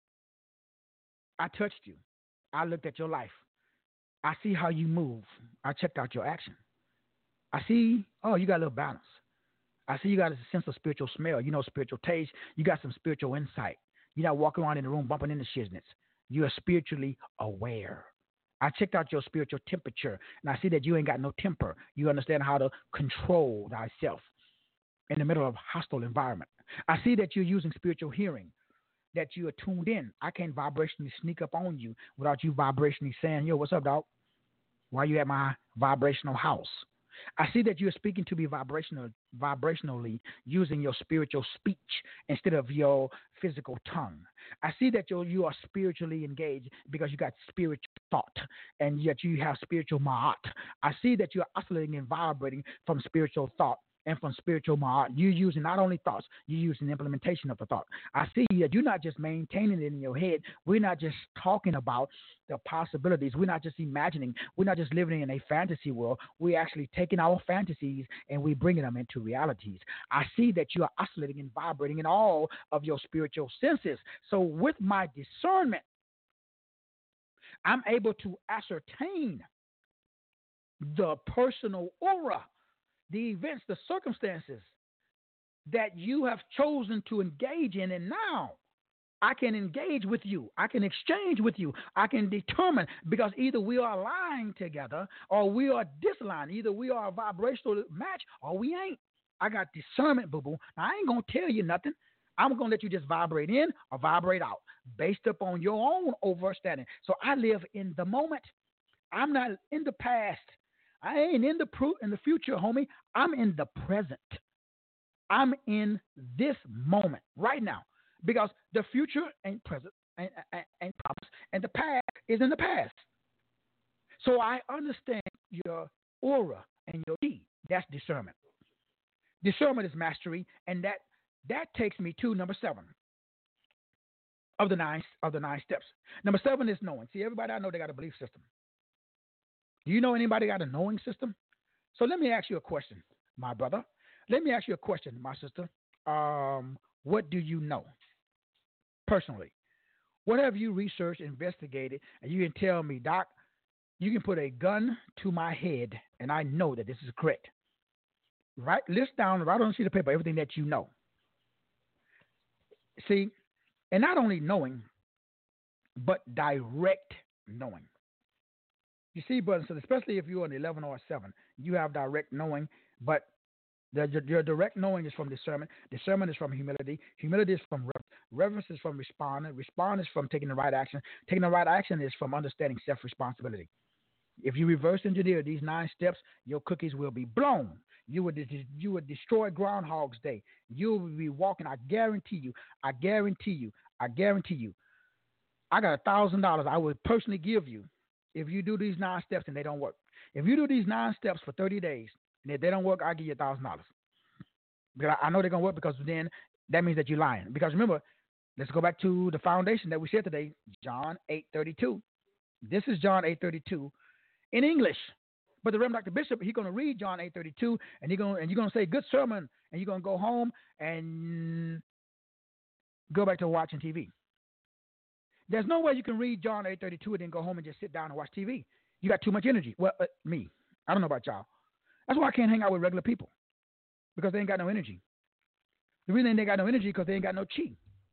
[SPEAKER 5] I touched you. I looked at your life. I see how you move. I checked out your action. I see, oh, you got a little balance. I see you got a sense of spiritual smell. You know, spiritual taste. You got some spiritual insight. You're not walking around in the room bumping into shiznits. You are spiritually aware. I checked out your spiritual temperature, and I see that you ain't got no temper. You understand how to control thyself in the middle of a hostile environment. I see that you're using spiritual hearing, that you are tuned in. I can't vibrationally sneak up on you without you vibrationally saying, yo, what's up, dog? Why you at my vibrational house? I see that you're speaking to me vibrationally using your spiritual speech instead of your physical tongue. I see that you are spiritually engaged because you got spiritual thought and yet you have spiritual ma'at. I see that you're oscillating and vibrating from spiritual thought and from spiritual ma'at. You're using not only thoughts, you're using implementation of the thought. I see that you're not just maintaining it in your head. We're not just talking about the possibilities. We're not just imagining. We're not just living in a fantasy world. We're actually taking our fantasies and we're bringing them into realities. I see that you are oscillating and vibrating in all of your spiritual senses. So with my discernment, I'm able to ascertain the personal aura, the events, the circumstances that you have chosen to engage in. And now I can engage with you. I can exchange with you. I can determine, because either we are aligning together or we are disaligned. Either we are a vibrational match or we ain't. I got discernment, boo-boo. Now, I ain't going to tell you nothing. I'm going to let you just vibrate in or vibrate out based upon your own understanding. So I live in the moment. I'm not in the past. I ain't in the future, homie. I'm in the present. I'm in this moment right now, because the future ain't present. and problems, and the past is in the past. So I understand your aura and your key. That's discernment. Discernment is mastery, and that takes me to number 7 of the nine steps. Number 7 is knowing. See, everybody I know they got a belief system. Do you know anybody got a knowing system? So let me ask you a question, my brother. Let me ask you a question, my sister. What do you know personally? What have you researched, investigated, and you can tell me, Doc, you can put a gun to my head, and I know that this is correct. Right? List down right on a sheet of paper everything that you know. See, and not only knowing, but direct knowing. You see, brothers, so especially if you're an 11 or a 7, you have direct knowing, but your direct knowing is from discernment. Discernment is from humility. Humility is from reverence. Reverence is from responding. Respond is from taking the right action. Taking the right action is from understanding self-responsibility. If you reverse engineer these 9 steps, your cookies will be blown. You would destroy Groundhog's Day. You will be walking. I guarantee you. I guarantee you. I guarantee you. I got $1,000 I would personally give you if you do these 9 steps and they don't work. If you do these 9 steps for 30 days and if they don't work, I'll give you $1,000. Because I know they're going to work, because then that means that you're lying. Because remember, let's go back to the foundation that we said today, John 8:32. This is John 8:32 in English. But the Reverend Dr. Bishop, he's going to read John 8:32, and you're going to say, good sermon, and you're going to go home and go back to watching TV. There's no way you can read John 8:32 and then go home and just sit down and watch TV. You got too much energy. Well, me. I don't know about y'all. That's why I can't hang out with regular people, because they ain't got no energy. The reason they ain't got no energy is because they ain't got no chi.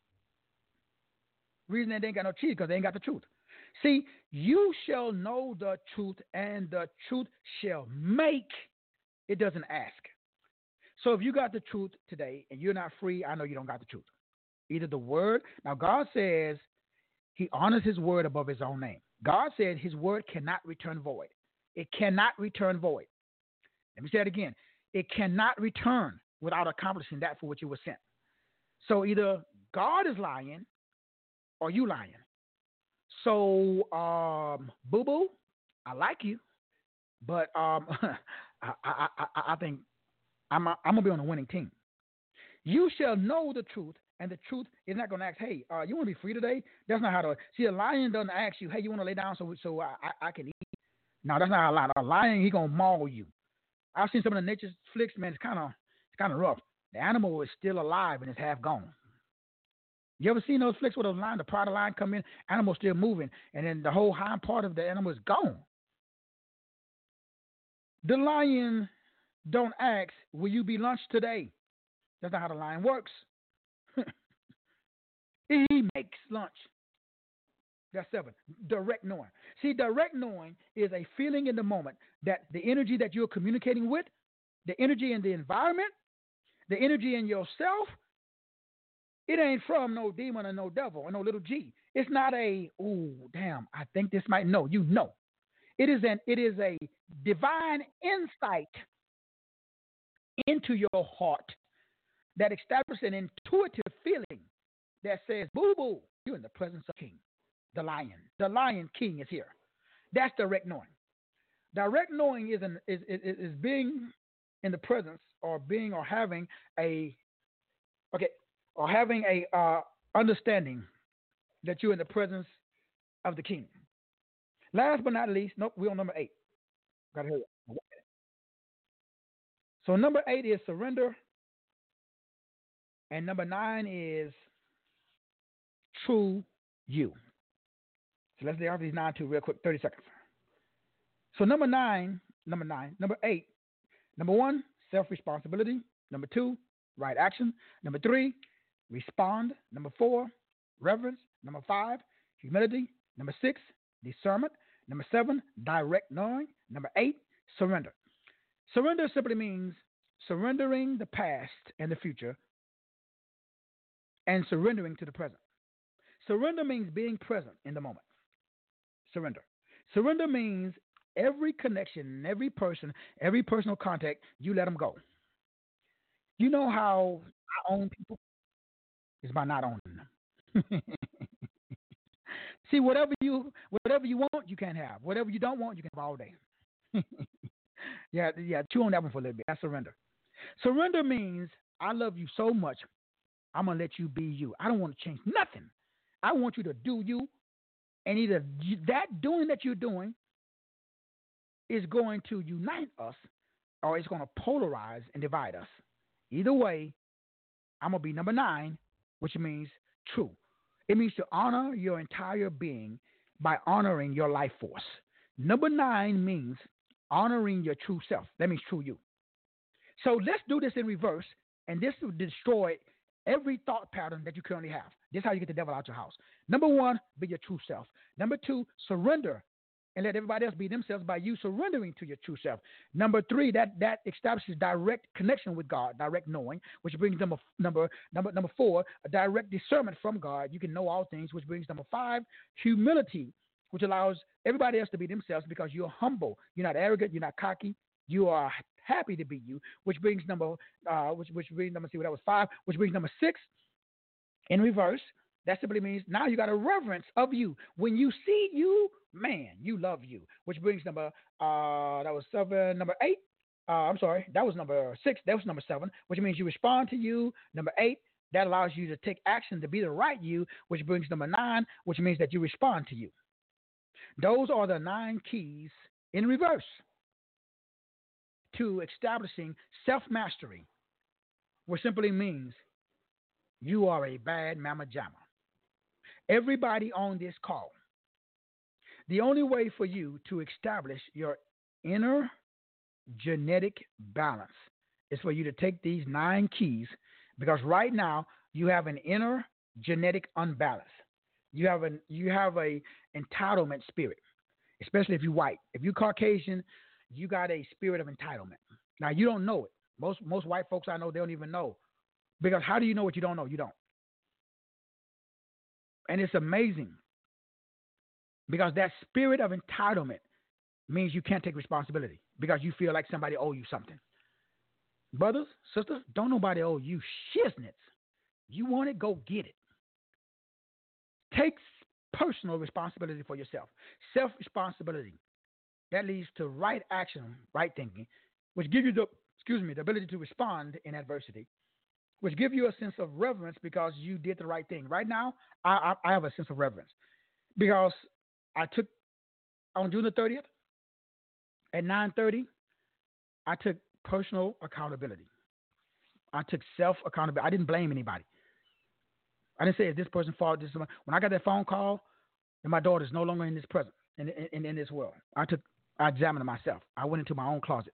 [SPEAKER 5] The reason they ain't got no chi is because they ain't got the truth. See, you shall know the truth, and the truth shall make. It doesn't ask. So if you got the truth today and you're not free, I know you don't got the truth. Either the word. Now, God says he honors his word above his own name. God said his word cannot return void. It cannot return void. Let me say it again. It cannot return without accomplishing that for which it was sent. So either God is lying or you lying. So, boo-boo, I like you, but I think I'm going to be on a winning team. You shall know the truth, and the truth is not going to ask, hey, you want to be free today? That's not how to. See, a lion doesn't ask you, hey, you want to lay down so I can eat? No, that's not how a lion. A lion, he going to maul you. I've seen some of the nature flicks, man. It's kind of rough. The animal is still alive and it's half gone. You ever seen those flicks where the lion, the part of the lion come in, animal still moving, and then the whole hind part of the animal is gone? The lion don't ask, will you be lunch today? That's not how the lion works. He makes lunch. That's 7. Direct knowing. See, direct knowing is a feeling in the moment that the energy that you're communicating with, the energy in the environment, the energy in yourself, it ain't from no demon or no devil or no little g. It's not a, ooh, damn, I think this might know. You know. It is a divine insight into your heart that establishes an intuitive feeling that says, boo-boo, you're in the presence of King, the lion. The lion king is here. That's direct knowing. Direct knowing is being in the presence or having a understanding that you're in the presence of the King. Last but not least, nope, we're on number 8. Gotta hurry up. So number 8 is surrender, and number 9 is true you. So let's lay off these 9 too real quick, 30 seconds. So number 8, number 1, self-responsibility. Number 2, right action. Number 3, respond. Number 4, reverence. Number 5, humility. Number 6, discernment. Number 7, direct knowing. Number 8, surrender. Surrender simply means surrendering the past and the future and surrendering to the present. Surrender means being present in the moment. Surrender. Surrender means every connection, every person, every personal contact, you let them go. You know how I own people? It's by not owning them. See, whatever you want, you can't have. Whatever you don't want, you can have all day. yeah. Chew on that one for a little bit. That's surrender. Surrender means I love you so much, I'm gonna let you be you. I don't want to change nothing. I want you to do you, and either that doing that you're doing is going to unite us, or it's going to polarize and divide us. Either way, I'm going to be number 9, which means true. It means to honor your entire being by honoring your life force. Number 9 means honoring your true self. That means true you. So let's do this in reverse, and this will destroy every thought pattern that you currently have. This is how you get the devil out your house. Number 1, be your true self. Number 2, surrender and let everybody else be themselves by you surrendering to your true self. Number 3, that establishes direct connection with God, direct knowing, which brings number 4, a direct discernment from God. You can know all things, which brings number 5, humility, which allows everybody else to be themselves because you're humble. You're not arrogant. You're not cocky. You are happy to be you, which brings number 5, which brings number 6 in reverse. That simply means now you got a reverence of you. When you see you, man, you love you. Which brings number 8. That was number 6. That was number 7, which means you respond to you. Number 8, that allows you to take action to be the right you, which brings number 9, which means that you respond to you. Those are the 9 keys in reverse to establishing self-mastery, which simply means you are a bad mama jamma. Everybody on this call, the only way for you to establish your inner genetic balance is for you to take these 9 keys, because right now you have an inner genetic unbalance. You have a entitlement spirit, especially if you're white. If you're Caucasian, you got a spirit of entitlement. Now, you don't know it. Most white folks I know, they don't even know. Because how do you know what you don't know? You don't. And it's amazing, because that spirit of entitlement means you can't take responsibility because you feel like somebody owe you something. Brothers, sisters, don't nobody owe you shiznits. You want it, go get it. Take personal responsibility for yourself. Self-responsibility. That leads to right action, right thinking, which give you the ability to respond in adversity, which give you a sense of reverence because you did the right thing. Right now, I have a sense of reverence because I took, on June the 30th, at 9:30, I took personal accountability. I took self-accountability. I didn't blame anybody. I didn't say, is this person's fault? When I got that phone call, and my daughter's no longer in this present, in this world, I examined myself. I went into my own closet.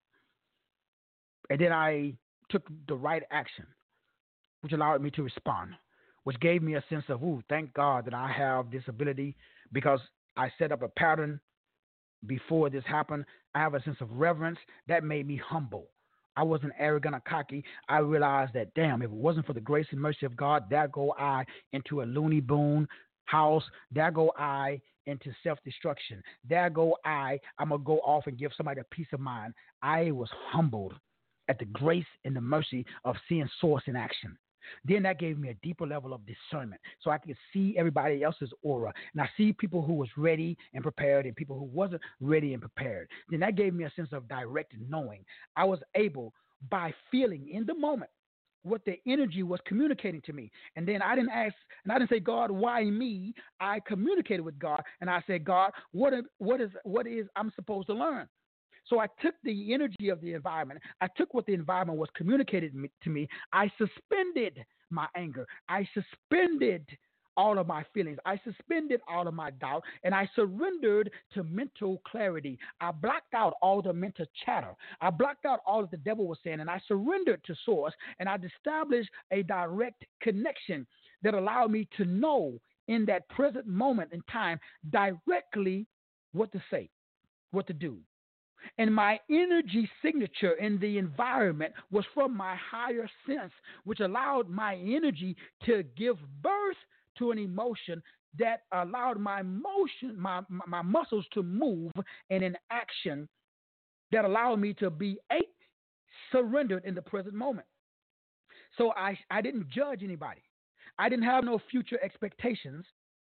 [SPEAKER 5] And then I took the right action, which allowed me to respond, which gave me a sense of, thank God that I have this ability, because I set up a pattern before this happened. I have a sense of reverence that made me humble. I wasn't arrogant or cocky. I realized that, damn, if it wasn't for the grace and mercy of God, there go I into a Looney Boone house. There go I into self-destruction. There go I'm going to go off and give somebody a peace of mind. I was humbled at the grace and the mercy of seeing Source in action. Then that gave me a deeper level of discernment, so I could see everybody else's aura. And I see people who was ready and prepared and people who wasn't ready and prepared. Then that gave me a sense of direct knowing. I was able, by feeling in the moment, what the energy was communicating to me. And then I didn't ask, and I didn't say, God, why me? I communicated with God, and I said, God, what is I'm supposed to learn? So I took the energy of the environment. I took what the environment was communicating to me. I suspended my anger. I suspended all of my feelings. I suspended all of my doubt, and I surrendered to mental clarity. I blocked out all the mental chatter. I blocked out all that the devil was saying, and I surrendered to Source, and I established a direct connection that allowed me to know in that present moment in time directly what to say, what to do. And my energy signature in the environment was from my higher sense, which allowed my energy to give birth to an emotion that allowed my muscles to move, and in action that allowed me to be surrendered in the present moment. So I didn't judge anybody. I didn't have no future expectations.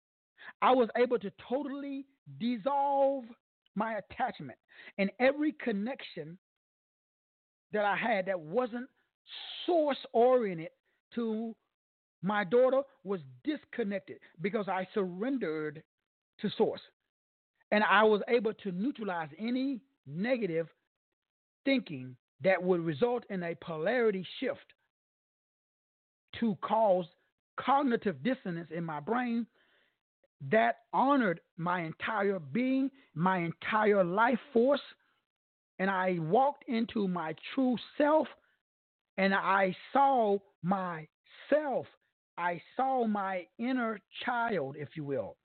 [SPEAKER 5] I was able to totally dissolve my attachment, and every connection that I had that wasn't source oriented to my daughter was disconnected because I surrendered to source. And I was able to neutralize any negative thinking that would result in a polarity shift to cause cognitive dissonance in my brain that honored my entire being, my entire life force, and I walked into my true self, and I saw myself. I saw my inner child, if you will.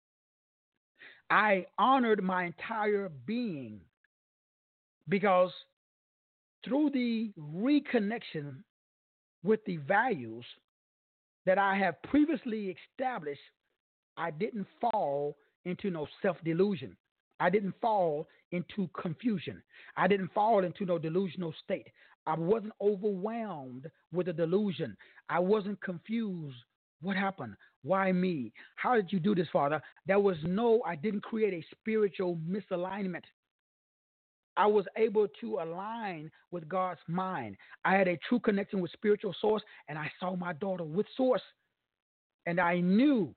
[SPEAKER 5] I honored my entire being because through the reconnection with the values that I have previously established, I didn't fall into no self-delusion. I didn't fall into confusion. I didn't fall into no delusional state. I wasn't overwhelmed with a delusion. I wasn't confused. What happened? Why me? How did you do this, Father? I didn't create a spiritual misalignment. I was able to align with God's mind. I had a true connection with spiritual source, and I saw my daughter with source. And I knew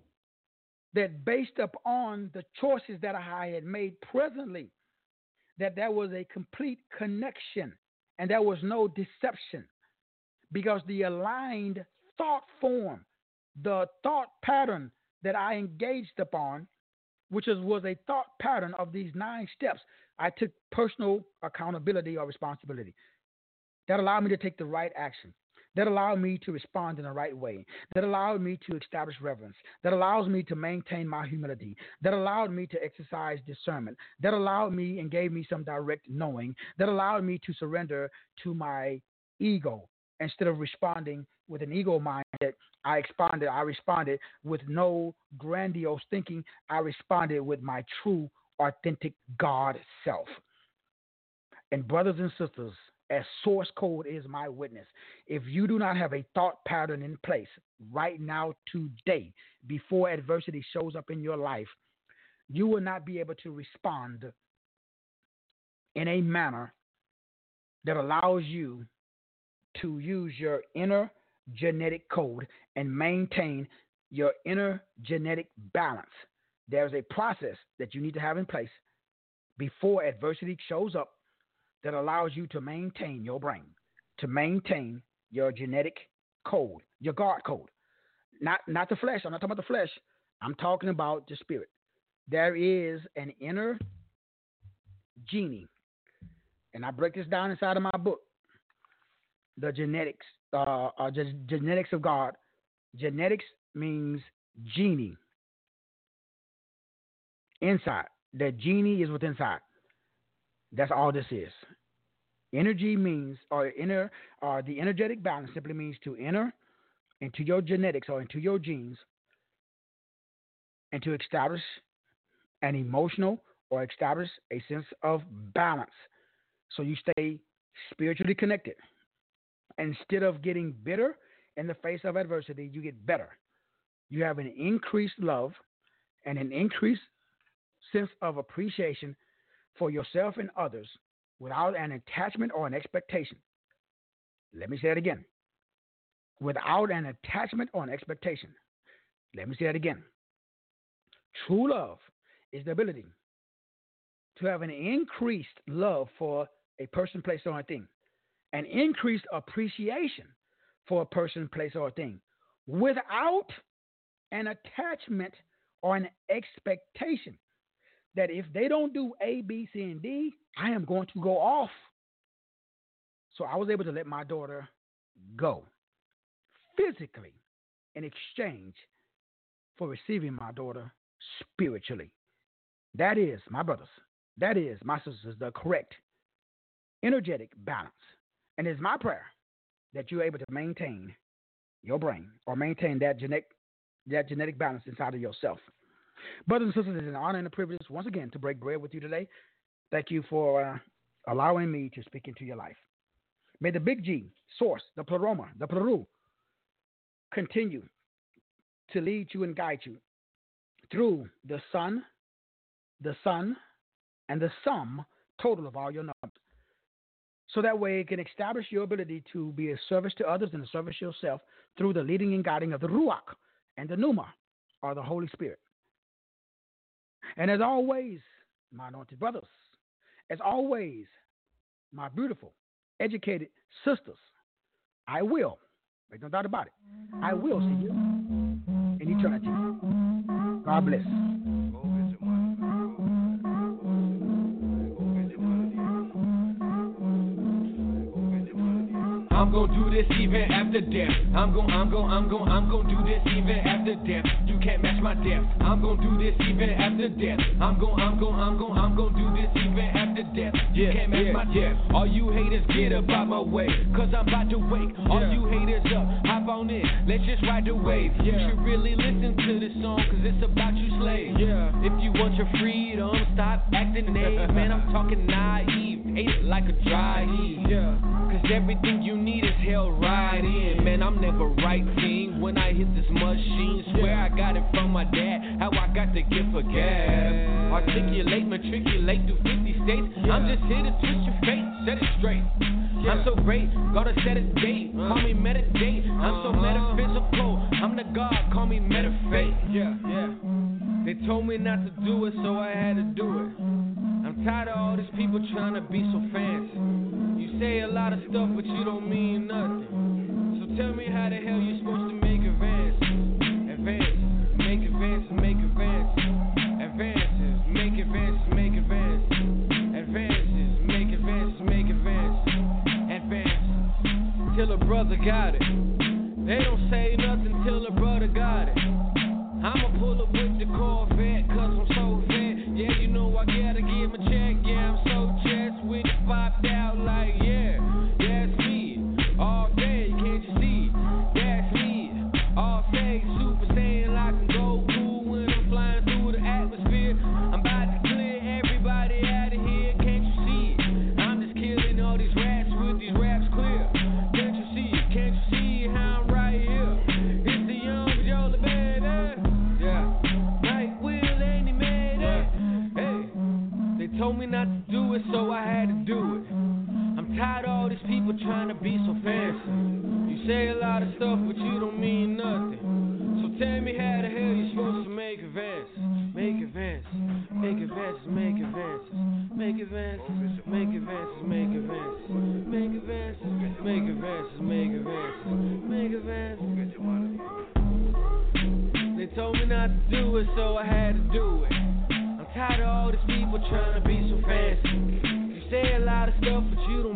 [SPEAKER 5] that based upon the choices that I had made presently, that there was a complete connection and there was no deception because the aligned thought form, the thought pattern that I engaged upon, which was a thought pattern of these 9 steps, I took personal accountability or responsibility. That allowed me to take the right action. That allowed me to respond in the right way. That allowed me to establish reverence. That allows me to maintain my humility. That allowed me to exercise discernment. That allowed me and gave me some direct knowing. That allowed me to surrender to my ego instead of responding with an ego mindset. I responded with no grandiose thinking. I responded with my true, authentic God self. And brothers and sisters, as source code is my witness, if you do not have a thought pattern in place right now, today, before adversity shows up in your life, you will not be able to respond in a manner that allows you to use your inner genetic code and maintain your inner genetic balance. There's a process that you need to have in place before adversity shows up that allows you to maintain your brain, to maintain your genetic code, your God code. Not the flesh. I'm not talking about the flesh. I'm talking about the spirit. There is an inner genie, and I break this down inside of my book, the genetics of God. Genetics means genie. Inside. The genie is within inside. That's all this is. Energy means, the energetic balance simply means to enter into your genetics or into your genes and to establish an emotional or establish a sense of balance so you stay spiritually connected. Instead of getting bitter in the face of adversity, you get better. You have an increased love and an increased sense of appreciation for yourself and others without an attachment or an expectation. Let me say it again. Without an attachment or an expectation. Let me say it again. True love is the ability to have an increased love for a person, place, or a thing. An increased appreciation for a person, place, or a thing without an attachment or an expectation that if they don't do A, B, C, and D, I am going to go off. So I was able to let my daughter go physically in exchange for receiving my daughter spiritually. That is, my brothers, that is, my sisters, the correct energetic balance. And it's my prayer that you're able to maintain your brain or maintain that genetic balance inside of yourself. Brothers and sisters, it's an honor and a privilege once again to break bread with you today. Thank you for allowing me to speak into your life. May the big G, source, the pleroma, the pleru, continue to lead you and guide you through the Son, and the sum total of all your numbers. So that way it can establish your ability to be a service to others and a service to yourself through the leading and guiding of the Ruach and the Pneuma, or the Holy Spirit. And as always, my anointed brothers, as always, my beautiful, educated sisters, I will, there's no doubt about it, I will see you in eternity. God bless.
[SPEAKER 3] I'm gon' do this even after death. I'm gon' do this even after death. You can't match my death. I'm gon' do this even after death. I'm gon' do this even after death. You can't match my death. All you haters get up out my way, cause I'm about to wake. All you haters up, hop on in, let's just ride the wave. You should really listen to this song, cause it's about you slave. If you want your freedom, stop acting naive. Man, I'm talking naive, hate it like a dry heat. Cause everything you need is held right in. Man, I'm never right king when I hit this machine. Swear I got it from my dad, how I got the gift for gab. Articulate, matriculate through 50 states. I'm just here to twist your fate, set it straight. I'm so great, gotta set a date. Call me meditate, I'm so metaphysical. I'm the God, call me metafate. They told me not to do it, so I had to do it. I'm tired of all these people trying to be so fancy. You say a lot of stuff, but you don't mean nothing. So tell me how the hell you supposed to make advances. Advances, make advances, make advances. Advances, make advances, make advances. Advances, make advances, make advances. Advances, till a brother got it. They don't say nothing till a brother got it. I'ma pull up with the Corvette, cause I'm so fat. Yeah, you know I gotta give a check. Yeah, I'm so chest with it popped out like, yeah, that's me. All day, can't you see? That's me. All day, Super Saiyan like I'm Goku when I'm flying through the atmosphere. I'm about to clear everybody out of here, can't you see it? I'm just killing all these raps with these raps clear. Can't you see it? Can't you see how I'm right here? It's the young Viola, baby. Told me not to do it, so I had to do it. I'm tired of all these people trying to be so fancy. You say a lot of stuff, but you don't mean nothing. So tell me how the hell you supposed to make advances. Make advances, make advances, make advances. Make advances, make advances, make advances. Make advances, make advances, make advances. Make advances. They told me not to do it, so I had to do it. Tired of all these people trying to be so fancy. You say a lot of stuff, but you don't